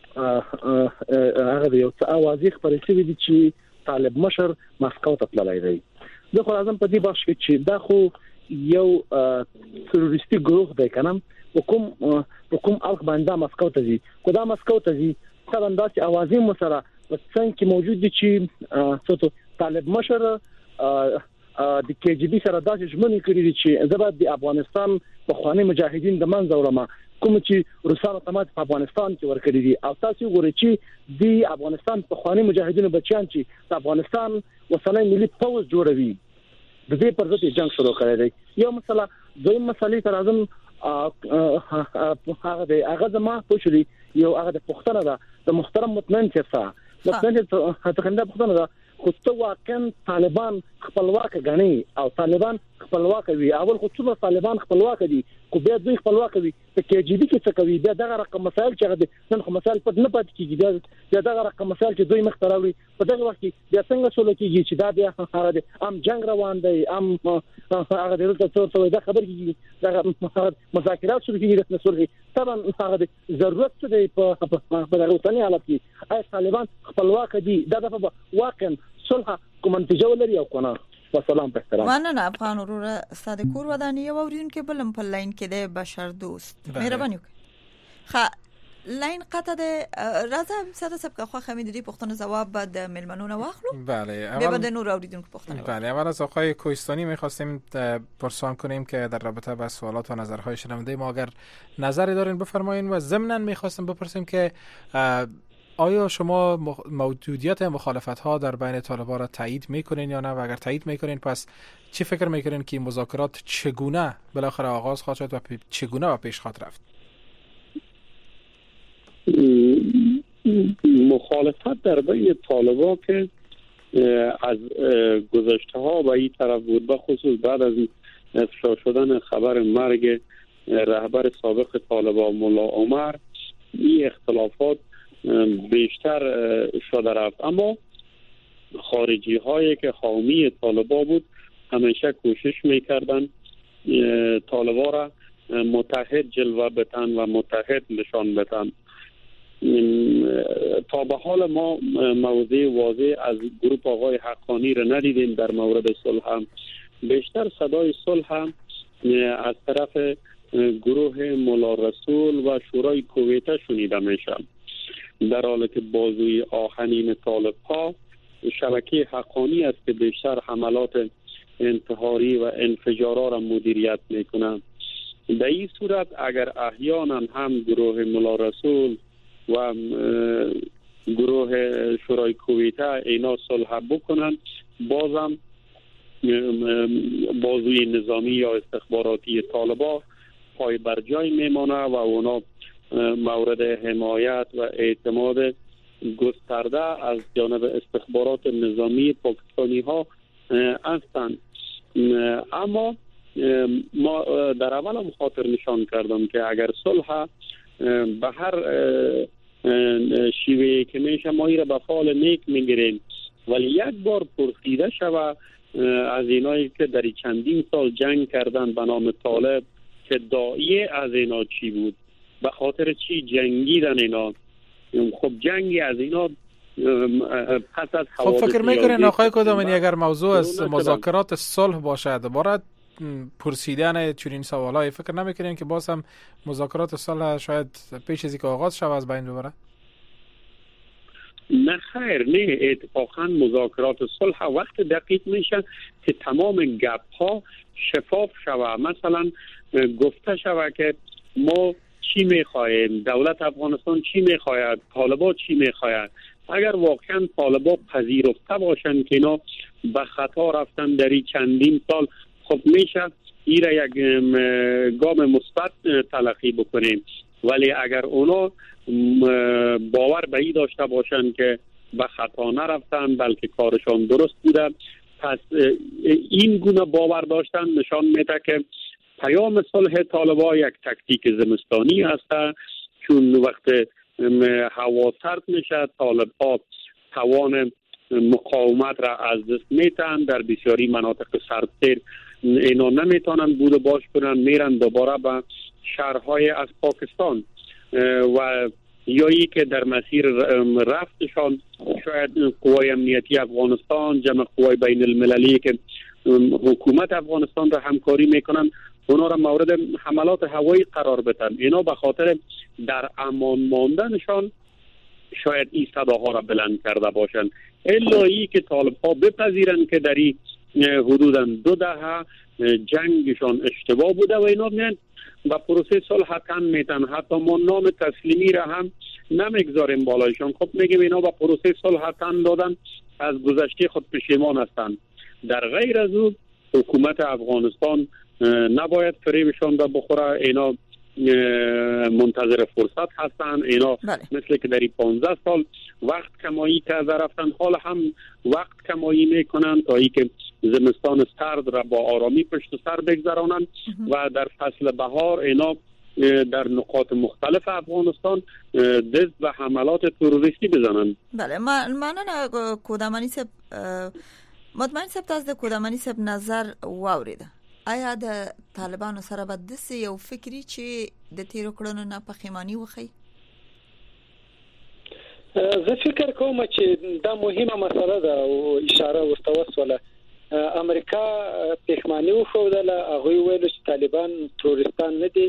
هغه یو څه اوازې خبرې شوې دي چې طالب مشر مسکو ته تللی دی. زه خو اعظم په دې بخش کې چې دا خو یو تروریستي ګروه دی کنه حکوم حکوم الک باندې مسکو ته ځي کو دا مسکو ته ځي طبعا دا چې اوازې مو سره په څنګه کې موجود دي چې څه طالب مشر د کې جی بي سره داسې ژمنې کړې دي چې زبر د افغانستان په خواني مجاهدین د منځ ورما کوم چې روسانو تمات په افغانستان کې ورکړي دي او تاسو ګورئ چې د افغانستان په خواني مجاهدینو بچیان چې د افغانستان وسلې ملي پوز جوړوي د دې پر ضد جنگ شروع کړی دی. یو مسله دویم مسلې تر اعظم هغه د هغه زما پوښتنه یو هغه د پښتنه ده د محترم مطمئن چفا مطمئن ته څنګه پښتنه ده خو ته واقعا طالبان خپلواک غني او طالبان خپلواک وي اول خو څو طالبان خپلواک دي کو بیا دوی خپلواک وي په کې جی بي کې څه کوي بیا دغه رقم مسائل چې نن خو مسائل پد نه پات کیږي بیا دغه رقم مسائل چې دوی مختاروي په دغه وخت کې بیا څنګه سول کیږي چې دا بیا هغه ام جنگ روان دی ام هغه د رته څور څور دا خبر کیږي دغه مذاکرات شروع کیږي د نسوري طبعا هغه ضرورت څه دی په په دغه وطني حالت کې اي طالبان خپلواک دي دا د واقعا صلح کوم نتیجه ولري او کنه. والسلام په احترام. مننه افغان ورور صادق کور ودانې یو اورین کې بلم په لاین کې د بشر دوست مهرباني وکړه. ښه لاین قطع ده راځه ساده سب که خو خمیدې پښتون جواب بعد ملمنونه واخلو. بله اول بعد نور اوریدونکو پښتون. بله اول از آقای کوهستانی می‌خواستیم پرسان کنیم که در رابطه با سوالات و نظرهای شنونده ما اگر نظری دارین بفرمایید و ضمناً می‌خواستم بپرسیم که آیا شما موجودیت مخالفت‌ها در بین طالبان را تایید می‌کنین یا نه و اگر تایید می‌کنین پس چی فکر می‌کنین که مذاکرات چگونه بالاخره آغاز خواهد شد و چگونه و پیش خواهد رفت؟ مخالفت در بین طالبان که از گذشته ها به این طرف بود، به خصوص بعد از افشا شدن خبر مرگ رهبر سابق طالبان ملا عمر، این اختلافات بیشتر شده رفت. اما خارجی هایی که حامی طالبان بود همیشه کوشش میکردن طالبان را متحد جلوه بتن و متحد نشان بتن. تا به حال ما موضع واضح از گروه آقای حقانی را ندیدیم در مورد صلح. هم بیشتر صدای صلح هم از طرف گروه مولا رسول و شورای کویته شنیده میشه، در حالی که بازوی آهنین طالب ها شبکه حقانی است که بیشتر حملات انتحاری و انفجارا را مدیریت میکنند. در این صورت اگر احیانا هم گروه مولا رسول و گروه شورای کویته اینا صلح بکنن، بازم بازوی نظامی یا استخباراتی طالبان پای بر جای میمانه و اونا مورد حمایت و اعتماد گسترده از جانب استخبارات نظامی پاکستانی ها هستند. اما ما در اول هم خاطر نشان کردم که اگر صلح به هر شیوهی که میشه ما ایره به فال نیک میگیریم، ولی یک بار پرسیده شوه از اینایی که در چندین سال جنگ کردن به نام طالب که داعیه از اینا چی بود، به خاطر چی جنگیدن اینا. خب جنگی از اینا پس از خب فکر میکنین آقای کدامنی اگر موضوع از مذاکرات صلح باشه دوباره پرسیدن چنین سوالای فکر نمیکنین که باز هم مذاکرات صلح شاید پیش از اینکه آغاز شود از بین ببره؟ نه خیر، نه، اتفاقا مذاکرات صلح وقت دقیق میشه که تمام گپ ها شفاف شود. مثلا گفته شود که ما چی میخواهیم، دولت افغانستان چی میخواهد، طالبان چی میخواهد. اگر واقعا طالبان پذیرفته باشند که اینا به خطا رفتن در چندین سال، خب میشه این را یک گام مثبت تلقی بکنیم. ولی اگر اونا باور به این داشته باشند که به خطا نرفتن بلکه کارشان درست بوده، پس این گونه باور داشتن نشان میده که پیام صلح طالبان یک تکتیک زمستانی است، چون وقت هوا سرد میشه طالبان توان مقاومت را از دست میتن. در بسیاری مناطق سردتر اینا نمیتونن بود و باش کنن، میرن دوباره به شهرهای از پاکستان و یا ای که در مسیر رفتشان شاید قوای امنیتی افغانستان جمع قوای بین المللی که حکومت افغانستان را همکاری میکنن اونا را مورد حملات هوایی قرار بدن. اینا به خاطر در امان ماندنشان شاید این صداها را بلند کرده باشند، الا ای که طالب ها بپذیرن که در این حدوداً دو دهه جنگشان اشتباه بوده و اینا میان و پروسه صلح تن میتن، حتی ما نام تسلیمی را هم نمیگذاریم بالایشان. خب میگیم اینا با پروسه صلح تن دادن، از گذشته خود پشیمان هستند. در غیر از او حکومت افغانستان نباید فریبشان را بخوره. اینا منتظر فرصت هستن. اینا بله. مثل که در پانزده سال وقت کمایی کرده رفتن، حالا هم وقت کمایی میکنن تا ای که زمستان سرد را با آرامی پشت سر بگذرانند و در فصل بهار اینا در نقاط مختلف افغانستان دست و حملات تروریستی بزنند. بله، مانن کودمانی سب مطمئن سب تاسو د کودمانی سب نظر واوریده. آیا د طالبانو سره به داسې یو فکري چې د تیرو کړنو نه پښیماني وښیي؟ زه فکر کوم چې دا مهمه مسله ده او اشاره ورته وسوله. امریکا پښیماني وښودله، هغوی ویل چې طالبان تروریستان نه دي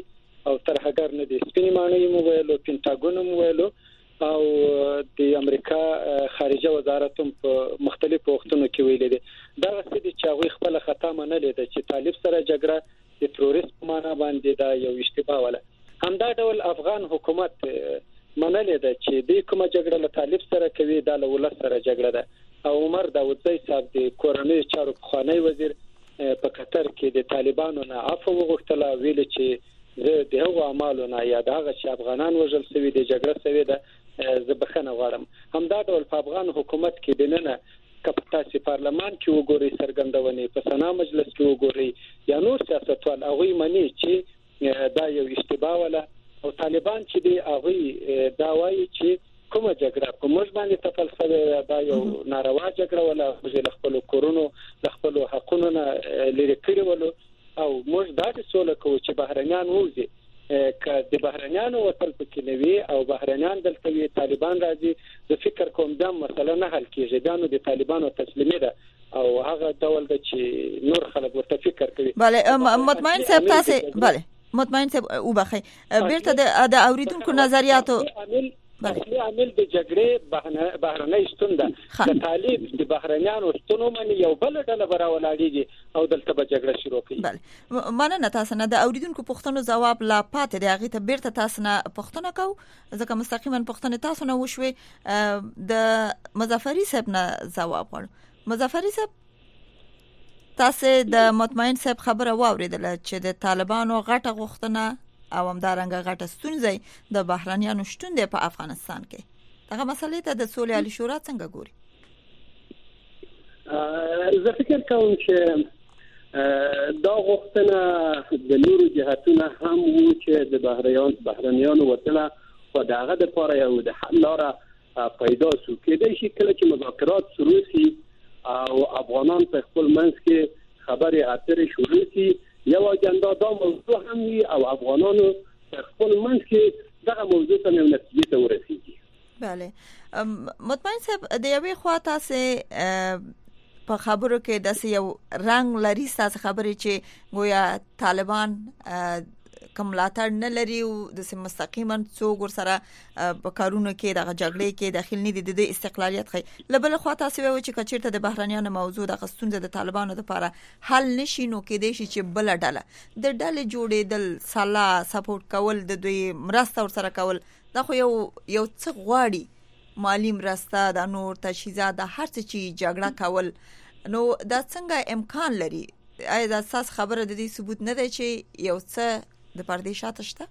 او ترهګر نه دي. سپینې ماڼۍ مو ویلو، پینټاګون مو ویلو، او د امریکا خارجه وزارت هم په مختلفو وختونو کې ویلي دي. دا څه دي چې هغه خپل خطا منلې ده چې طالب سره جګړه د تروریست په معنا باندې دا یو اشتباه ولا. همدا ډول افغان حکومت منلې ده چې د کومه جګړه له طالب سره کوي دا له ولس سره جګړه ده. او عمر داودزی صاحب د کورنۍ چارو خوانی وزیر په قطر کې د طالبانو نه عفو وغوښتله، ویل چې زه د هغو اعمالو نه یا د هغه چې افغانان وژل شوي د جګړه شوې ده زه بخښنه غواړم. همدا ډول په افغان حکومت کې دننه که تاسو پارلمان کې وګورئ څرګندونې، په سنا مجلس کې وګورئ یا نور سیاستوال، هغوی مني چې دا یو اشتباه ولا. او طالبان چې دی هغوی دا وایي چې کومه جګړه په موږ باندې تپل شوې دا یو ناروا جګړه ولا، موږ له خپلو کورونو له خپلو حقونو نه لرې کړي ولو او موږ داسې سوله کوو چې بهرنیان ووځي. که د بهرنیانو وتل پکې نه وي او بهرنیان دلته وي طالبان راځي، زه فکر کوم دا مسله نه حل کېږي. دا نو د طالبانو تسلیمي ده او هغه ډول ده چې نور خلک ورته فکر کوي. بله مطمئن صاحب تاسو بله مطمئن صاحب وبخي بیرته د اوریدونکو نظریاتو اصلي عامل د جګړې بهرنۍ شتون ده. د طالب د بهرنیانو شتون باندې یو بل ډله براولاړيږي او دلته به جګړه شروع کوي. بله مننه تاسو نه. د اوریدونکو پوښتنو ځواب لا پاتې دی، هغه ته بیرته تاسو نه پوښتنه کوو ځکه مستقیما پوښتنه تاسو نه وشوي. د مظفری صاحب نه ځواب غواړم. مظفری صاحب تاسو د مطمئن صاحب خبره واوریدله چې د طالبانو غټه غوښتنه او همدارنګه غټه ستونزه د بهرنیانو شتون دی په افغانستان کې. دغه مسلې ته د سولې عالی شورا څنګه ګوري؟ زه فکر کوم چې دا غوښتنه د نورو جهاتونو هم وو چې د بهرنیان بهرنیانو وتله او دغه د لپاره یو د حل لاره پیدا شو. کېدای شي کله چې مذاکرات شروع شي او افغانان په خپل منځ کې خبرې اترې شروع شي، یو اجنډا دا موضوع هم وي او افغانانو خپل منځ کې دغه موضوع ته یو نتیجه ته ورسیږي. بله مطمئن صاحب د یوې خوا تاسو په خبرو کې د یو رنگ لري تاسو خبرې چې گویا طالبان کوملاتړ نه لري او د مستقیما څوک ور سره په کارونو کې د جګړې کې داخل نه دي د استقلالیت خي. لبل خو تاسو وایو چې کچیرته د بهرنیانو موضوع د خستونزه د طالبانو لپاره حل نشي نو کې دي چې بل ډله د ډلې جوړېدل سلا سپورټ کول د دوی مرسته ور سره کول دا خو یو یو څه غواړي، مالی مرسته د نور تجهیزات د هر څه چې جګړه کول. نو دا څنګه امکان لري؟ آیا د اساس خبره د دې ثبوت نه دی چې یو څه د پردې شاته شته؟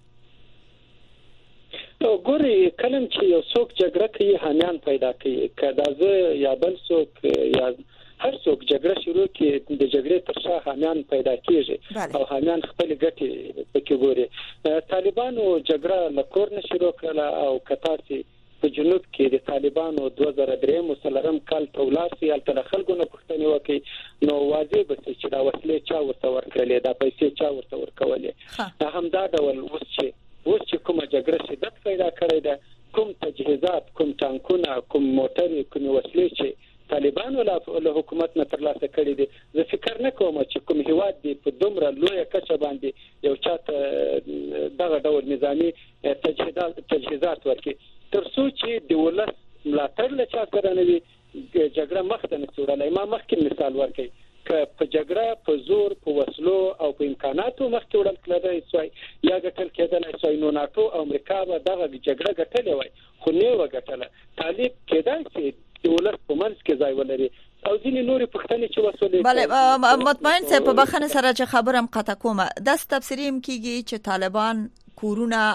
ګوري کلم چې یو څوک جګړه کوي حامیان پیدا کوي، کدا زه یا بل څوک یا هر څوک جګړه شروع کوي د جګړې تر شا حامیان پیدا کیږي او حامیان خپل ګټې پکې ګوري. طالبانو جګړه لکور نه شروع کړه او کتاسي په جنوب کې د طالبانو دوه زره درې مسلرم کال تولاسي الته خلکو نه پښتني وکي نو واځي به چې دا وسلې چا ورته ورکړلې دا پیسې چا ورته ورکولې. همدا ډول اوس چې اوس چې کومه جګړه شدت پیدا کړې ده، کوم تجهیزات، کوم ټانکونه، کوم موټرې، کوم وسلې چې طالبانو له حکومت نه ترلاسه کړې دي، زه فکر نه کوم چې کوم هیواد دی په دومره لویه کچه باندې یو چاته دغه ډول نظامی تجهیزات تجهیزات ورکړي ترڅو چې د ولس ملاتړ له چا سره نه وي جګړه مخته نه وړلای. ما مخکې مثال ورکړي که په جګړه په زور په وسلو او په امکاناتو مخکې وړل کېدای شوی یا ګټل کېدای شوی نو ناتو او امریکا به دغه جګړه ګټلې وای خو نه و ګټله. طالب کېدای چې د ولس په منځ کې ځای ولري او ځینې نورې پوښتنې چې وسولې. بله مطمئن صاحب په بخښنه سره چې خبرم قطع کومه داس تفسیر هم کیږي چې طالبان کورونه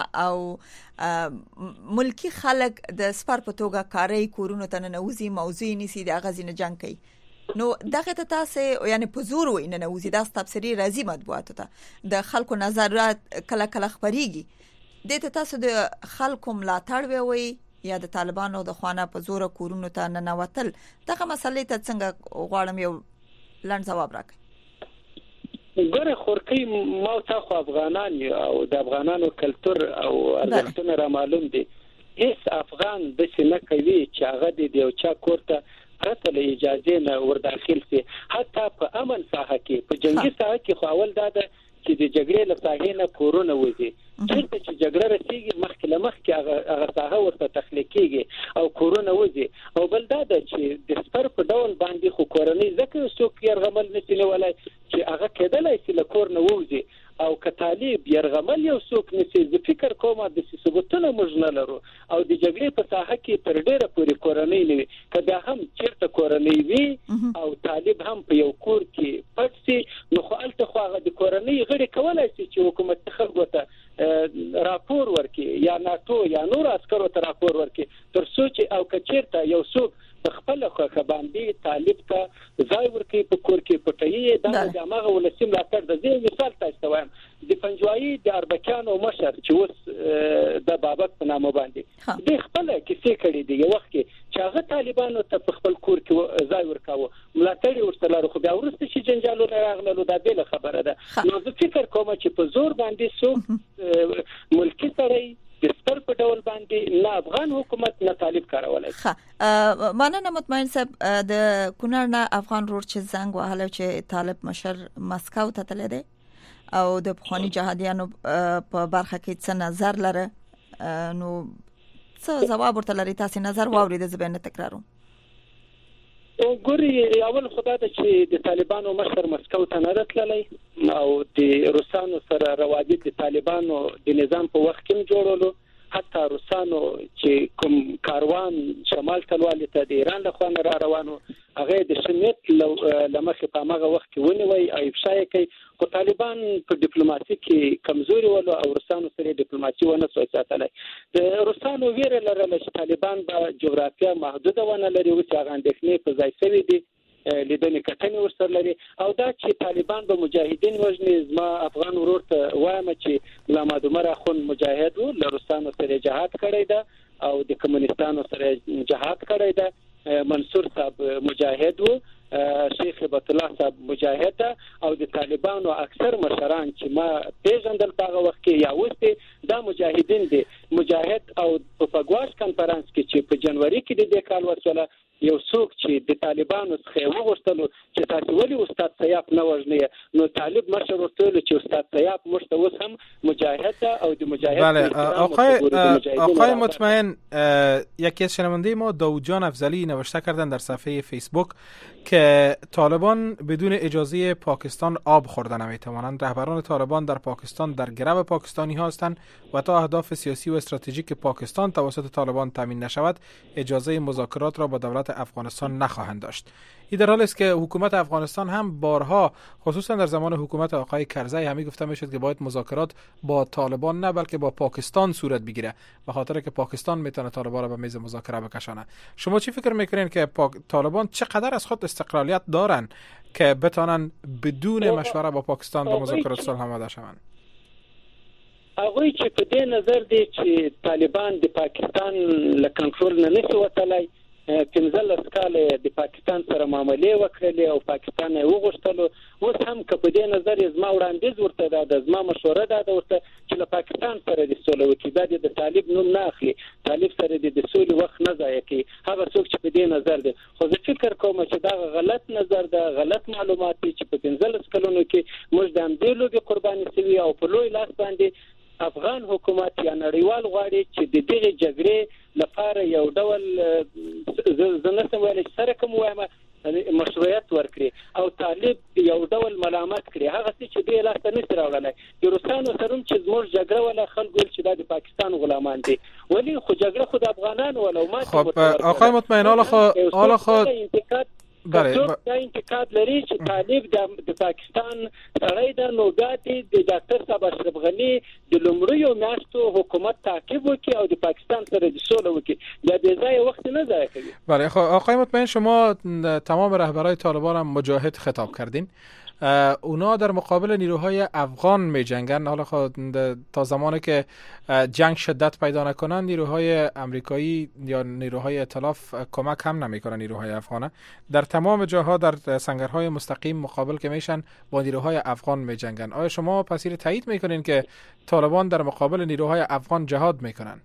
او ملکی خلک د سپر په توګه کاری کورونو ته ننوځي موضوع نیسي د غزینه جنگ کوي. نو دغه ته تاسو یعنی په زور وینه نوځي دا تفسیری راځي مطبوعاتو ته د خلکو نظرات کله کله خبريږي د ته تاسو د خلکو ملاتړ وي یا د طالبانو د خوانه په زور کورونو ته ننوتل دغه مسلې ته څنګه غواړم یو لاند جواب راکړئ. ګوره خورکی ما تاسو افغانان او د افغانانو کلچر او ارزښتونه را معلوم دي. هیڅ افغان د څه کوي چې هغه د یو چا کوړه پرته له اجازه نه ور داخل سي. حتی په امن ساحه کې په جنگي ساحه کې خو اول دا ده چې د جګړې له ساحې نه کورونه وځي چیرته چې جګړه رسیږي مخکې له مخکې هغه هغه ساحه ورته تخلیق کیږي او کورونه وځي. او بل دا ده چې د سپر په ډول باندې خو کورنۍ ځکه څوک يرغمل نشي نیولای چې هغه کېدلای شي له کور نه وځي او که طالب يرغمل یو څوک نشي. زه فکر کوم د ثبوتونو موږ نه لرو او د جګړې په ساحه کې تر ډیره پورې کورنۍ نه وي. که دا هم چیرته کورنۍ وي او طالب هم په یو کور کې پټ شي نو خو الته خو هغه د کورنۍ غړي کولای شي چې حکومت خلکو ته راپور ورکړي یا ناتو یا نور عسکرو ته راپور ورکړي تر څو چې او که چیرته یو څوک خپل خوخه باندې طالب ته ځای ورکړي په کور کې پټي دا د هغه ولسم لاټر د زی مثال تاسو وایم د پنجوایي د اربکانو مشر چې اوس د بابک په نامه باندې د خپل کیسې کړي دی یو وخت کې چې هغه طالبانو ته په خپل کور کې ځای ورکاوه ملاتړ ورسره خو بیا ورسته چې جنجالونه راغلل دا بل خبره ده. نو زه فکر کوم چې په زور باندې څوک ملکی سره د ستر په ډول باندې نه افغان حکومت نه طالب کارولای. ښه مننه مطمئن صاحب. د کونړ نه افغان روډ چې زنګ وهله چې طالب مشر مسکو ته تللی دی او د پخوانی جهادیانو په برخه کې څه نظر لره نو څه جواب ورته لري تاسو نظر واورید زبېنه تکراروم. ګوري اول خدای ته چې د طالبانو مشر مسکو ته نه راتللی او د روسانو سره روابط د طالبانو د نظام په وخت کې جوړولو حتی روسانو چې کوم کاروان شمال تلوالي ته د ایران له خوا را روانو هغه د شمیت لمخې په هغه وخت کې ونیوي او افشا کوي. خو طالبان په ډیپلوماسي کې کمزوري ول او روسانو سره ډیپلوماسي ونه ساتلای. د روسانو ویره لرله چې طالبان به جغرافیه محدوده ونه لري او چې هغه اندېښنې په ځای شوی دي لیدنې کټنې ورسره لري او دا چې طالبان به مجاهدین وژني. زما افغان ورور ته وایم چې ملا مادومر اخون مجاهد و له روسانو سره جهاد کړی ده او د کمونستانو سره جهاد کړی ده. منصور صاحب مجاهد و شیخ هبت الله صاحب مجاهد او د طالبانو اکثر مشران چې ما پیژندل په هغه وخت کې یا وسته دا مجاهدین دي. مجاهد او په پګواش کانفرنس کې چې په جنوري کې د دې کال ورسره یو څوک چې د طالبانو څخه وغوښتلو چې تاسو ولې استاد سیاف نه وژنئ نو طالب مشر ورته چې استاد سیاف مشته اوس هم مجاهد او د مجاهد بله. آقای آقای مطمئن یکی از شنونده ما داوودجان افضلی نوشته کردن در صفحه فیسبوک که طالبان بدون اجازه پاکستان آب خوردن نمیتوانند. رهبران طالبان در پاکستان در گرو پاکستانی هستند و تا اهداف سیاسی و استراتژیک پاکستان توسط طالبان تامین نشود اجازه مذاکرات را با دولت افغانستان نخواهند داشت. این در حالی است که حکومت افغانستان هم بارها خصوصا در زمان حکومت آقای کرزی همی گفته میشد که باید مذاکرات با طالبان نه بلکه با پاکستان صورت بگیره به خاطر که پاکستان میتونه طالبان را به میز مذاکره بکشانه. شما چی فکر میکنین که پاک... طالبان چقدر از خود استقلالیت دارن که بتونن بدون مشوره با پاکستان به مذاکرات صلح آماده شوند؟ هغه چې په دې نظر دی چې طالبان د پاکستان له کنټرول نه نشي وتلای پنځلس کاله د پاکستان سره معاملې وکړلې او پاکستان یې وغوښتلو اوس هم که په دې نظر یې زما وړاندیز ورته ده د زما مشوره ده ورته چې له پاکستان سره د سولې وکړي دا د طالب نوم نه اخلي طالب سره د سولې وخت نه ضایع کوي هغه څوک چې په دې نظر دی. خو زه فکر کوم چې دا غلط نظر ده غلط معلومات دي چې په پنځلس کلونو کې موږ د همدې لوبې قرباني شوي او په لوی لاس باندې افغان حکومت یا نړیوال غواړي چې د دې جګړې لپاره یو ډول زنه ویل سره کوم وایم مشروعیت ورکړي او طالب یو ډول ملامت کړي هغه چې دې لاس ته نه راغلی د روسانو سره چې زموږ جګړه ولا خلک چې د پاکستان غلامان دي ولی خو جګړه خود افغانان ولا ما خب آقای مطمئن حالا خو حالا خو بله دا انتقاد لري چې طالب د پاکستان سړی د نوګاتي د ډاکټر صاحب اشرف غنی د لومړیو میاشتو حکومت تعقیب وکړي او د پاکستان سره د سولې وکړي دا به ځای وخت نه ضایع کوي. بله خب آقای مطمئن شما تمام رهبرای طالبان هم مجاهد خطاب کردین. اونا در مقابل نیروهای افغان می جنگن. حالا خود تا زمانی که جنگ شدت پیدا نکنن نیروهای امریکایی یا نیروهای ائتلاف کمک هم نمیکنن نیروهای افغان. در تمام جاها در سنگرهای مستقیم مقابل که میشن با نیروهای افغان می جنگن. آیا شما پسیر تایید میکنین که طالبان در مقابل نیروهای افغان جهاد میکنن؟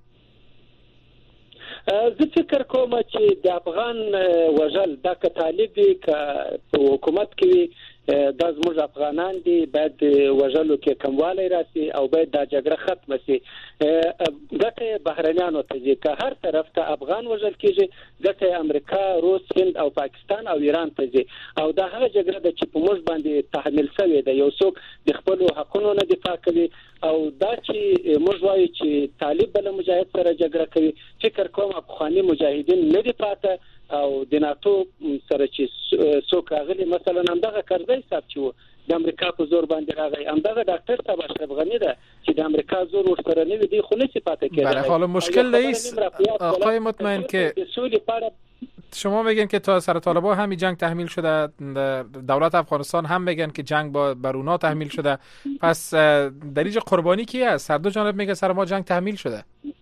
زه فکر کوم چې د افغان وژل د طالبي ک حکومت کې د زموږ افغانان دي باید وژلو کې کموالی راسي او باید دا جګړه ختمه شي. ګټه بهرنیانو ته ځي که هر طرف ته افغان وژل کیږي ګټه امریکا، روس، هند او پاکستان او ایران ته ځي او دا هغه جګړه ده چې په موږ باندې تحمیل شوې ده. یو څوک د خپل حقونو نه دفاع کوي او دا چې موږ وایو چې طالب بل مجاهد سره جګړه کوي، فکر کوم افغاني مجاهدین نه دي پاته او د ناتو سره چې څوک راغلي مثلا همدغه کرزی صاحب چې د امریکا په زور باندې راغی، همدغه ډاکټر صاحب اشرف غنی ده چې د امریکا زور ورسره نه وي، دی خو نه پاته کېږي. بله حالا مشکل نیست آقای مطمئن که شما میگن که تا سر طالبان همین جنگ تحمیل شده، دولت افغانستان هم میگن که جنگ با بر اونا تحمیل شده، پس دریج قربانی کی است؟ هر دو جانب میگه سر ما جنگ تحمیل شده.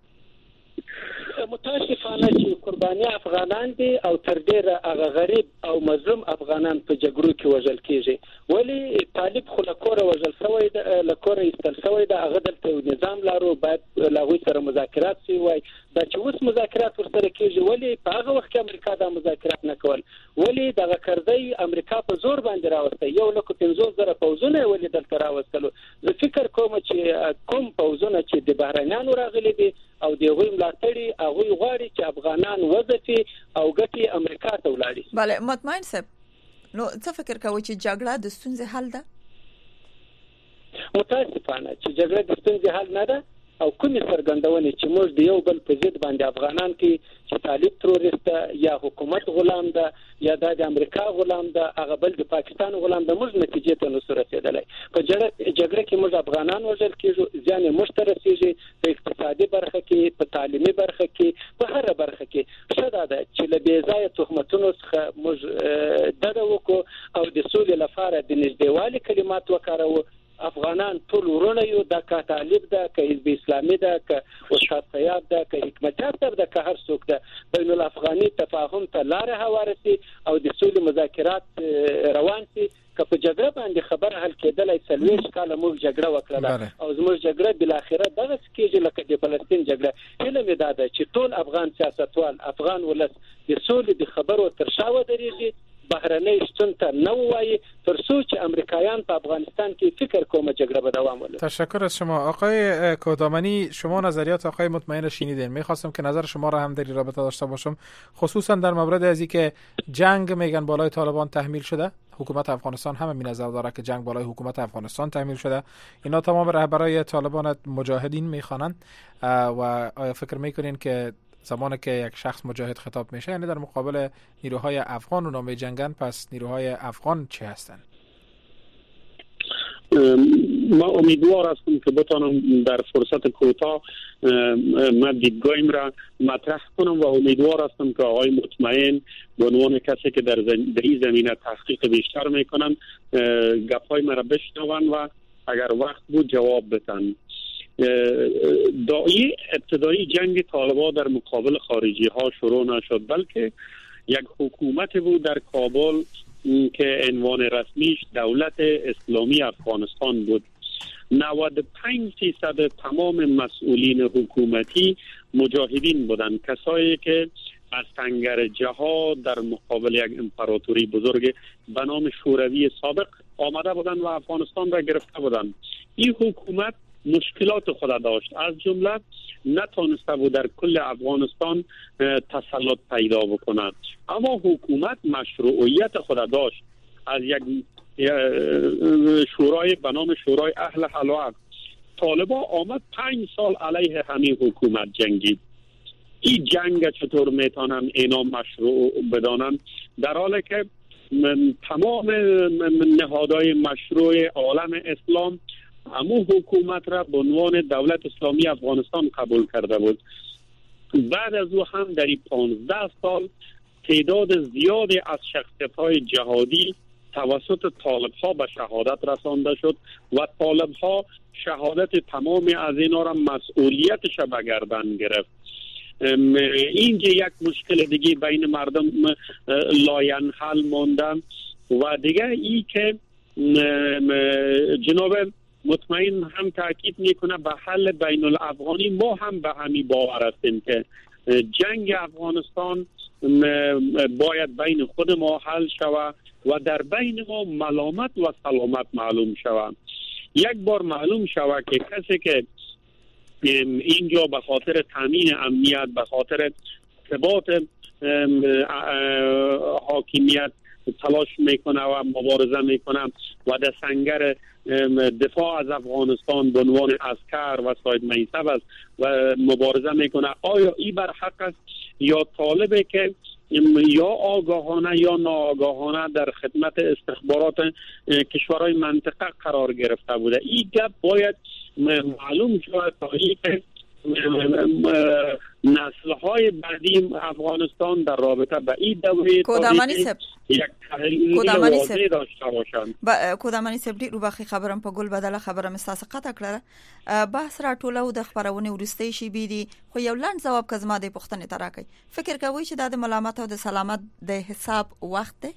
متاسفانه چې قرباني افغانان دي او تر ډیره هغه غریب او مظلوم افغانان په جګړو کې وژل کیږي. ولی طالب خو له کوره وژل شوی ده، له کوره ایستل شوی ده، هغه دلته یو نظام لرو باید له هغوی سره مذاکرات شي. وای دا چې اوس مذاکرات ورسره کیږي ولی په هغه وخت کې امریکا دا مذاکرات نه کول، ولی دغه کرزی امریکا په زور باندې راوسته، یو لکه پنځوس زره پوځونه ولی دلته راوستلو. زه فکر کوم چې کوم پوځونه چې د بهرنیانو راغلي دي او د هغوی ملاتړي هغوی غواړي چې افغانان وځي او ګټي امریکا ته ولاړي. بله مطمئن صاحب، نو څه فکر کوئ چې جګړه د ستونزې حل ده؟ متاسفانه چې جګړه د ستونزې حل نه ده او کومې څرګندونې چې موږ د یو بل په ضد باندې افغانان کې چې طالب تروریست یا حکومت غلام ده یا د امریکا غلام ده، هغه بل د پاکستان غلام ده، موږ نتیجې ته نشو رسېدلی. په جګړه کې موږ افغانان وژل کېږو، زیان یې موږ ته رسېږي په اقتصادي برخه کې، په تعلیمي برخه کې، په هره برخه کې. ښه دا ده چې له بې ځایه تهمتونو څخه موږ ډډه وکړو او د سولې لپاره د نږدېوالي کلمات وکاروو. افغانان ټول ورونه یو، دا که طالب ده، که حزب اسلامي ده، که استاد سیاد ده، که حکمتیار صاحب ده، که هر څوک ده، بین الافغاني تفاهم ته لاره هواره سي او د سولې مذاکرات روان سي. که په جګړه باندې خبره حل کېدلای څلوېښت کاله موږ جګړه وکړله او زموږ جګړه بالاخره دغه کېږي لکه د فلسطین جګړه. هیله مې دا ده چې ټول افغان سیاستوال، افغان ولس د سولې د خبرو تر شا ودرېږي، بهرنۍ شتون ته نه وایي، تر څو چې امریکایان په افغانستان کې فکر کوم جګړه به دوام ولري. تشکر از شما آقای کودامنی. شما نظریات آقای مطمئن شنیدین، میخواستم که نظر شما را هم در این رابطه داشته باشم، خصوصا در مورد از اینکه جنگ میگن بالای طالبان تحمیل شده. حکومت افغانستان هم این نظر داره که جنگ بالای حکومت افغانستان تحمیل شده. اینا تمام رهبرای طالبان مجاهدین میخوانند و آیا فکر میکنین که زمانی که یک شخص مجاهد خطاب میشه یعنی در مقابل نیروهای افغان اونا میجنگن، پس نیروهای افغان چه هستن؟ ما امیدوار هستم که بتانم در فرصت کوتاه ما دیدگاهیم را مطرح کنم و امیدوار هستم که آقای مطمئن به عنوان کسی که در این زمینه تحقیق بیشتر میکنن گپای ما را بشنون و اگر وقت بود جواب بدن. دایی ابتدایی جنگ طالبان در مقابل خارجی ها شروع نشد، بلکه یک حکومت بود در کابل که عنوان رسمیش دولت اسلامی افغانستان بود. نود و پنج درصد تمام مسئولین حکومتی مجاهدین بودند، کسایی که از تنگر جهاد در مقابل یک امپراتوری بزرگ به نام شوروی سابق آمده بودند و افغانستان را گرفته بودند. این حکومت مشکلات خود داشت، از جمله نتونسته بود در کل افغانستان تسلط پیدا بکند، اما حکومت مشروعیت خود داشت. از یک شورای به نام شورای اهل حل و عقد طالبان آمد پنج سال علیه همین حکومت جنگید. این جنگ چطور میتونن اینا مشروع بدانن در حالی که تمام نهادهای مشروع عالم اسلام همون حکومت را به عنوان دولت اسلامی افغانستان قبول کرده بود. بعد از او هم در این پانزده سال تعداد زیادی از شخصیت‌های جهادی توسط طالب‌ها به شهادت رسانده شد و طالب‌ها شهادت تمام از اینا را مسئولیتش به گردن گرفت. اینجا یک مشکل دیگه بین مردم لاینحل ماندن و دیگه ای که جناب مطمئن هم تاکید میکنه به حل بین الافغانی. ما هم به همین باور هستیم که جنگ افغانستان باید بین خود ما حل شود و در بین ما ملامت و سلامت معلوم شود. یک بار معلوم شود که کسی که اینجا به خاطر تامین امنیت، به خاطر ثبات حاکمیت تلاش میکنه و مبارزه میکنه و در سنگر دفاع از افغانستان به عنوان عسکر و صاحب منصب است و مبارزه میکنه، آیا این بر حق است یا طالبه که یا آگاهانه یا ناآگاهانه در خدمت استخبارات کشورهای منطقه قرار گرفته بوده؟ این گپ باید معلوم شود تا اینکه نسل‌های بعدی افغانستان در رابطه با این دوره تاریخی یک تحلیل واضح داشته باشند. با کودمانی سبدی رو بخي خبرم په ګل بدله خبرم اساس قطع کړه. بحث را ټوله د خبرونه ورستۍ شي بيدي خو یو لاند جواب کزما د پښتنې تراکې فکر کوي چې د ملامت او د سلامت د حساب وخت دی.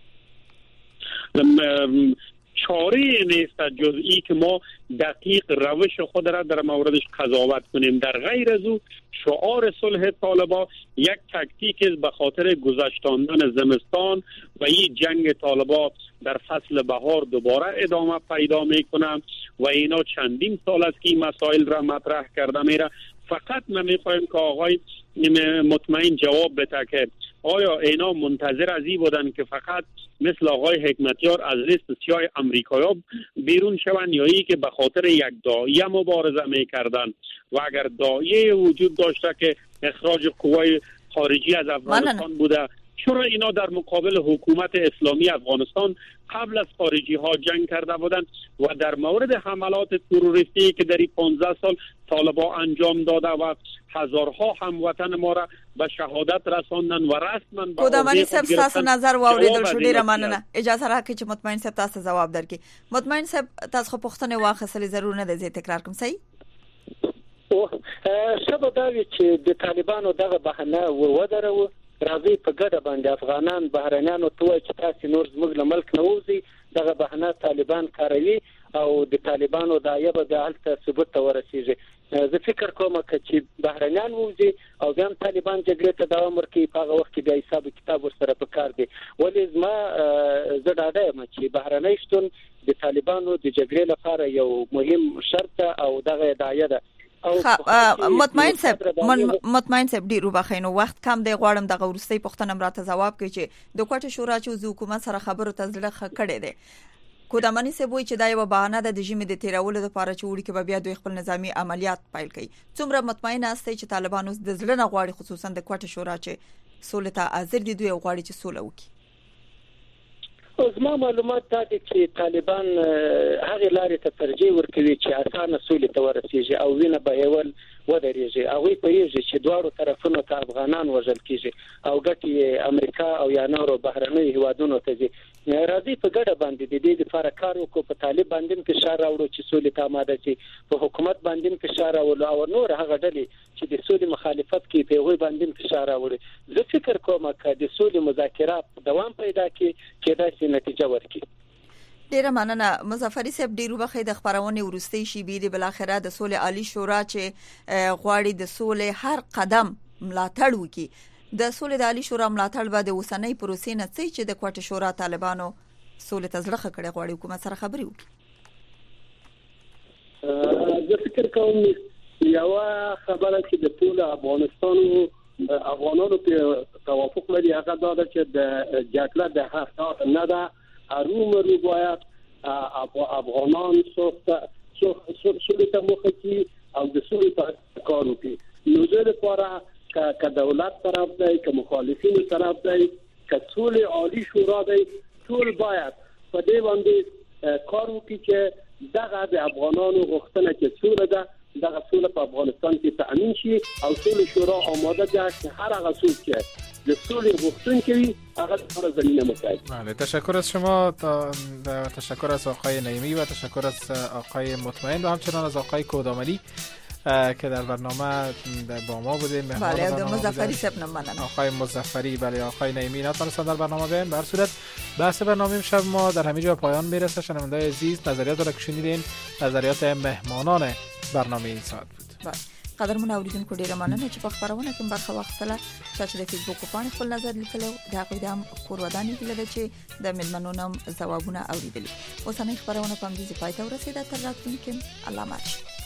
چاره نیست جز ای که ما دقیق روش خود را در موردش قضاوت کنیم. در غیر از او شعار صلح طالبان یک تاکتیک است به خاطر گذشتاندن زمستان و این جنگ طالبان در فصل بهار دوباره ادامه پیدا میکنه و اینا چندین سال است که این مسائل را مطرح کرده میره. فقط ما میخوایم که آقای مطمئن جواب بده که آیا اینا منتظر از این بودن که فقط مثل آقای حکمتیار از لیست سیاه امریکایی‌ها بیرون شوند یا ای که به خاطر یک داعیه مبارزه میکردن و اگر داعیه وجود داشته که اخراج قوای خارجی از افغانستان بوده، چرا اینا در مقابل حکومت اسلامی افغانستان قبل از خارجی ها جنگ کرده بودند و در مورد حملات تروریستی که در این پانزده سال طالبان انجام داده و هزارها هموطن ما را به شهادت رساندن و رسما به کودمانی صاحب تاسو نظر واوریدل شو ډیره مننه. اجازه راکړئ چې مطمئن صاحب تاسو جواب درکړي. مطمئن صاحب تاسو خو پوښتنه واخیستلې، ضرور نه دی تکرار کوم. صحیح او شبه دا چې د طالبانو دغه بهانه ورودره راځي په ګډه باندې افغانان بهرنیانو ته چې تاسو نور زموږ له ملک نه وځي، دغه بهانه طالبان کاروي او د طالبانو دایې به د هلته ثبوت ته ورسیږي. زه فکر کوم چې بهرنیان وځي او بیا طالبان جګړې ته دوام ورکوي، په هغه وخت کې بیا حساب کتاب ورسره په کار دی. ولې زما زه ډاډه یم چې بهرنی شتون د طالبانو د جګړې لپاره یو مهم شرط او دغه دایې ده. مطمئن صاحب مطمئن صاحب ډیرو بخینو وخت کم دی، غواړم د غورستي پښتنه راته جواب کړي چې د کوټه شورا چې حکومت سره خبرو ته ځله کړي دي. کودمانی صاحب وایي چې دا یو بهانه ده د ژمي د تیرولو لپاره چې وړي کې به بیا دوی خپل نظامی عملیات پیل کړي. څومره مطمئن استئ چې طالبانو د ځله نه غواړي خصوصا د کوټه شورا چې سولې ته حاضر دي، دوی غواړي چې سوله وکړي؟ زما معلومات دا دي چې طالبان هغه لارې ته ترجیح ورکوي چې اسانه سولې ته ورسیږي او وینه به یول ودرېږي. هغه پېږي چې دوه طرفونو ته افغانان وژل کیږي او ګټي امریکا او یا نورو بهرنۍ هیوادونو ته دي. راځي په ګډه باندې د دې لپاره کار وکړو، په طالب باندې فشار راوړو چې سولې ته آماده شي، په حکومت باندې فشار راوړو او نور هغه ډلې چې د سولې مخالفت کوي په هغوی باندې فشار راوړي. زه فکر کوم چې د سولې مذاکرات دوام پیدا کړي چې داسې نتیجه ورکړي. ډیره مننه مظفری صاحب. ډیرو بخې د خبرونه ورستۍ شي بي بل اخره د سولې عالی شورا چې غواړي د سولې هر قدم ملاتړ وکړي. د سولې د عالی شورا ملاتړ به د اوسنۍ پروسې نه چې د کوټه شورا طالبانو سولې ته ځلخه کړي غواړي حکومت سره خبري وکړي. زه فکر کوم یو خبره چې د ټول افغانستان افغانانو په توافق لري هغه دا ده چې د جګړه د حق نه ده. ارومرو باید افغانان سولې ته مخه کړي او د سولې په کار وکړي. نو زه لپاره که دولت طرف دی که مخالفین طرف دی که سولې عالی شورا دی ټول باید په دې باندې کار وکړي چې دغه د افغانانو غوښتنه چې سوله ده دغه سوله په افغانستان کې تأمین شي او سولې شورا آماده ده چې هر هغه څوک چې د سولې غوښتونکي وي هغه لپاره زمینه مساعد. بله تشکر از شما، تشکر از آقای نعیمی و تشکر از آقای مطمئن و همچنان از آقای کوداملی که در برنامه با ما بودیم. بله د مظفری صاحب نمانم آقای مظفری، بله آقای نعیمی نتونستن در برنامه بیان. به هر صورت بحث برنامه امشب ما در همه جا پایان میرسه. شنونده‌های عزیز نظریات را که شنیدین نظریات مهمانان برنامه این ساعت بود. بله قدرمن اوریدونکو ډیره مننه چې په خبرونه کې برخه واخیستله. چې د فیسبوک په خپل نظر لیکلو دا قیدام کورودانی لیدل چې د ملمنو نوم ځوابونه اوریدلي. اوسنۍ خبرونه په دې ځای ته ورسیده. تر راتلونکي الله ماش.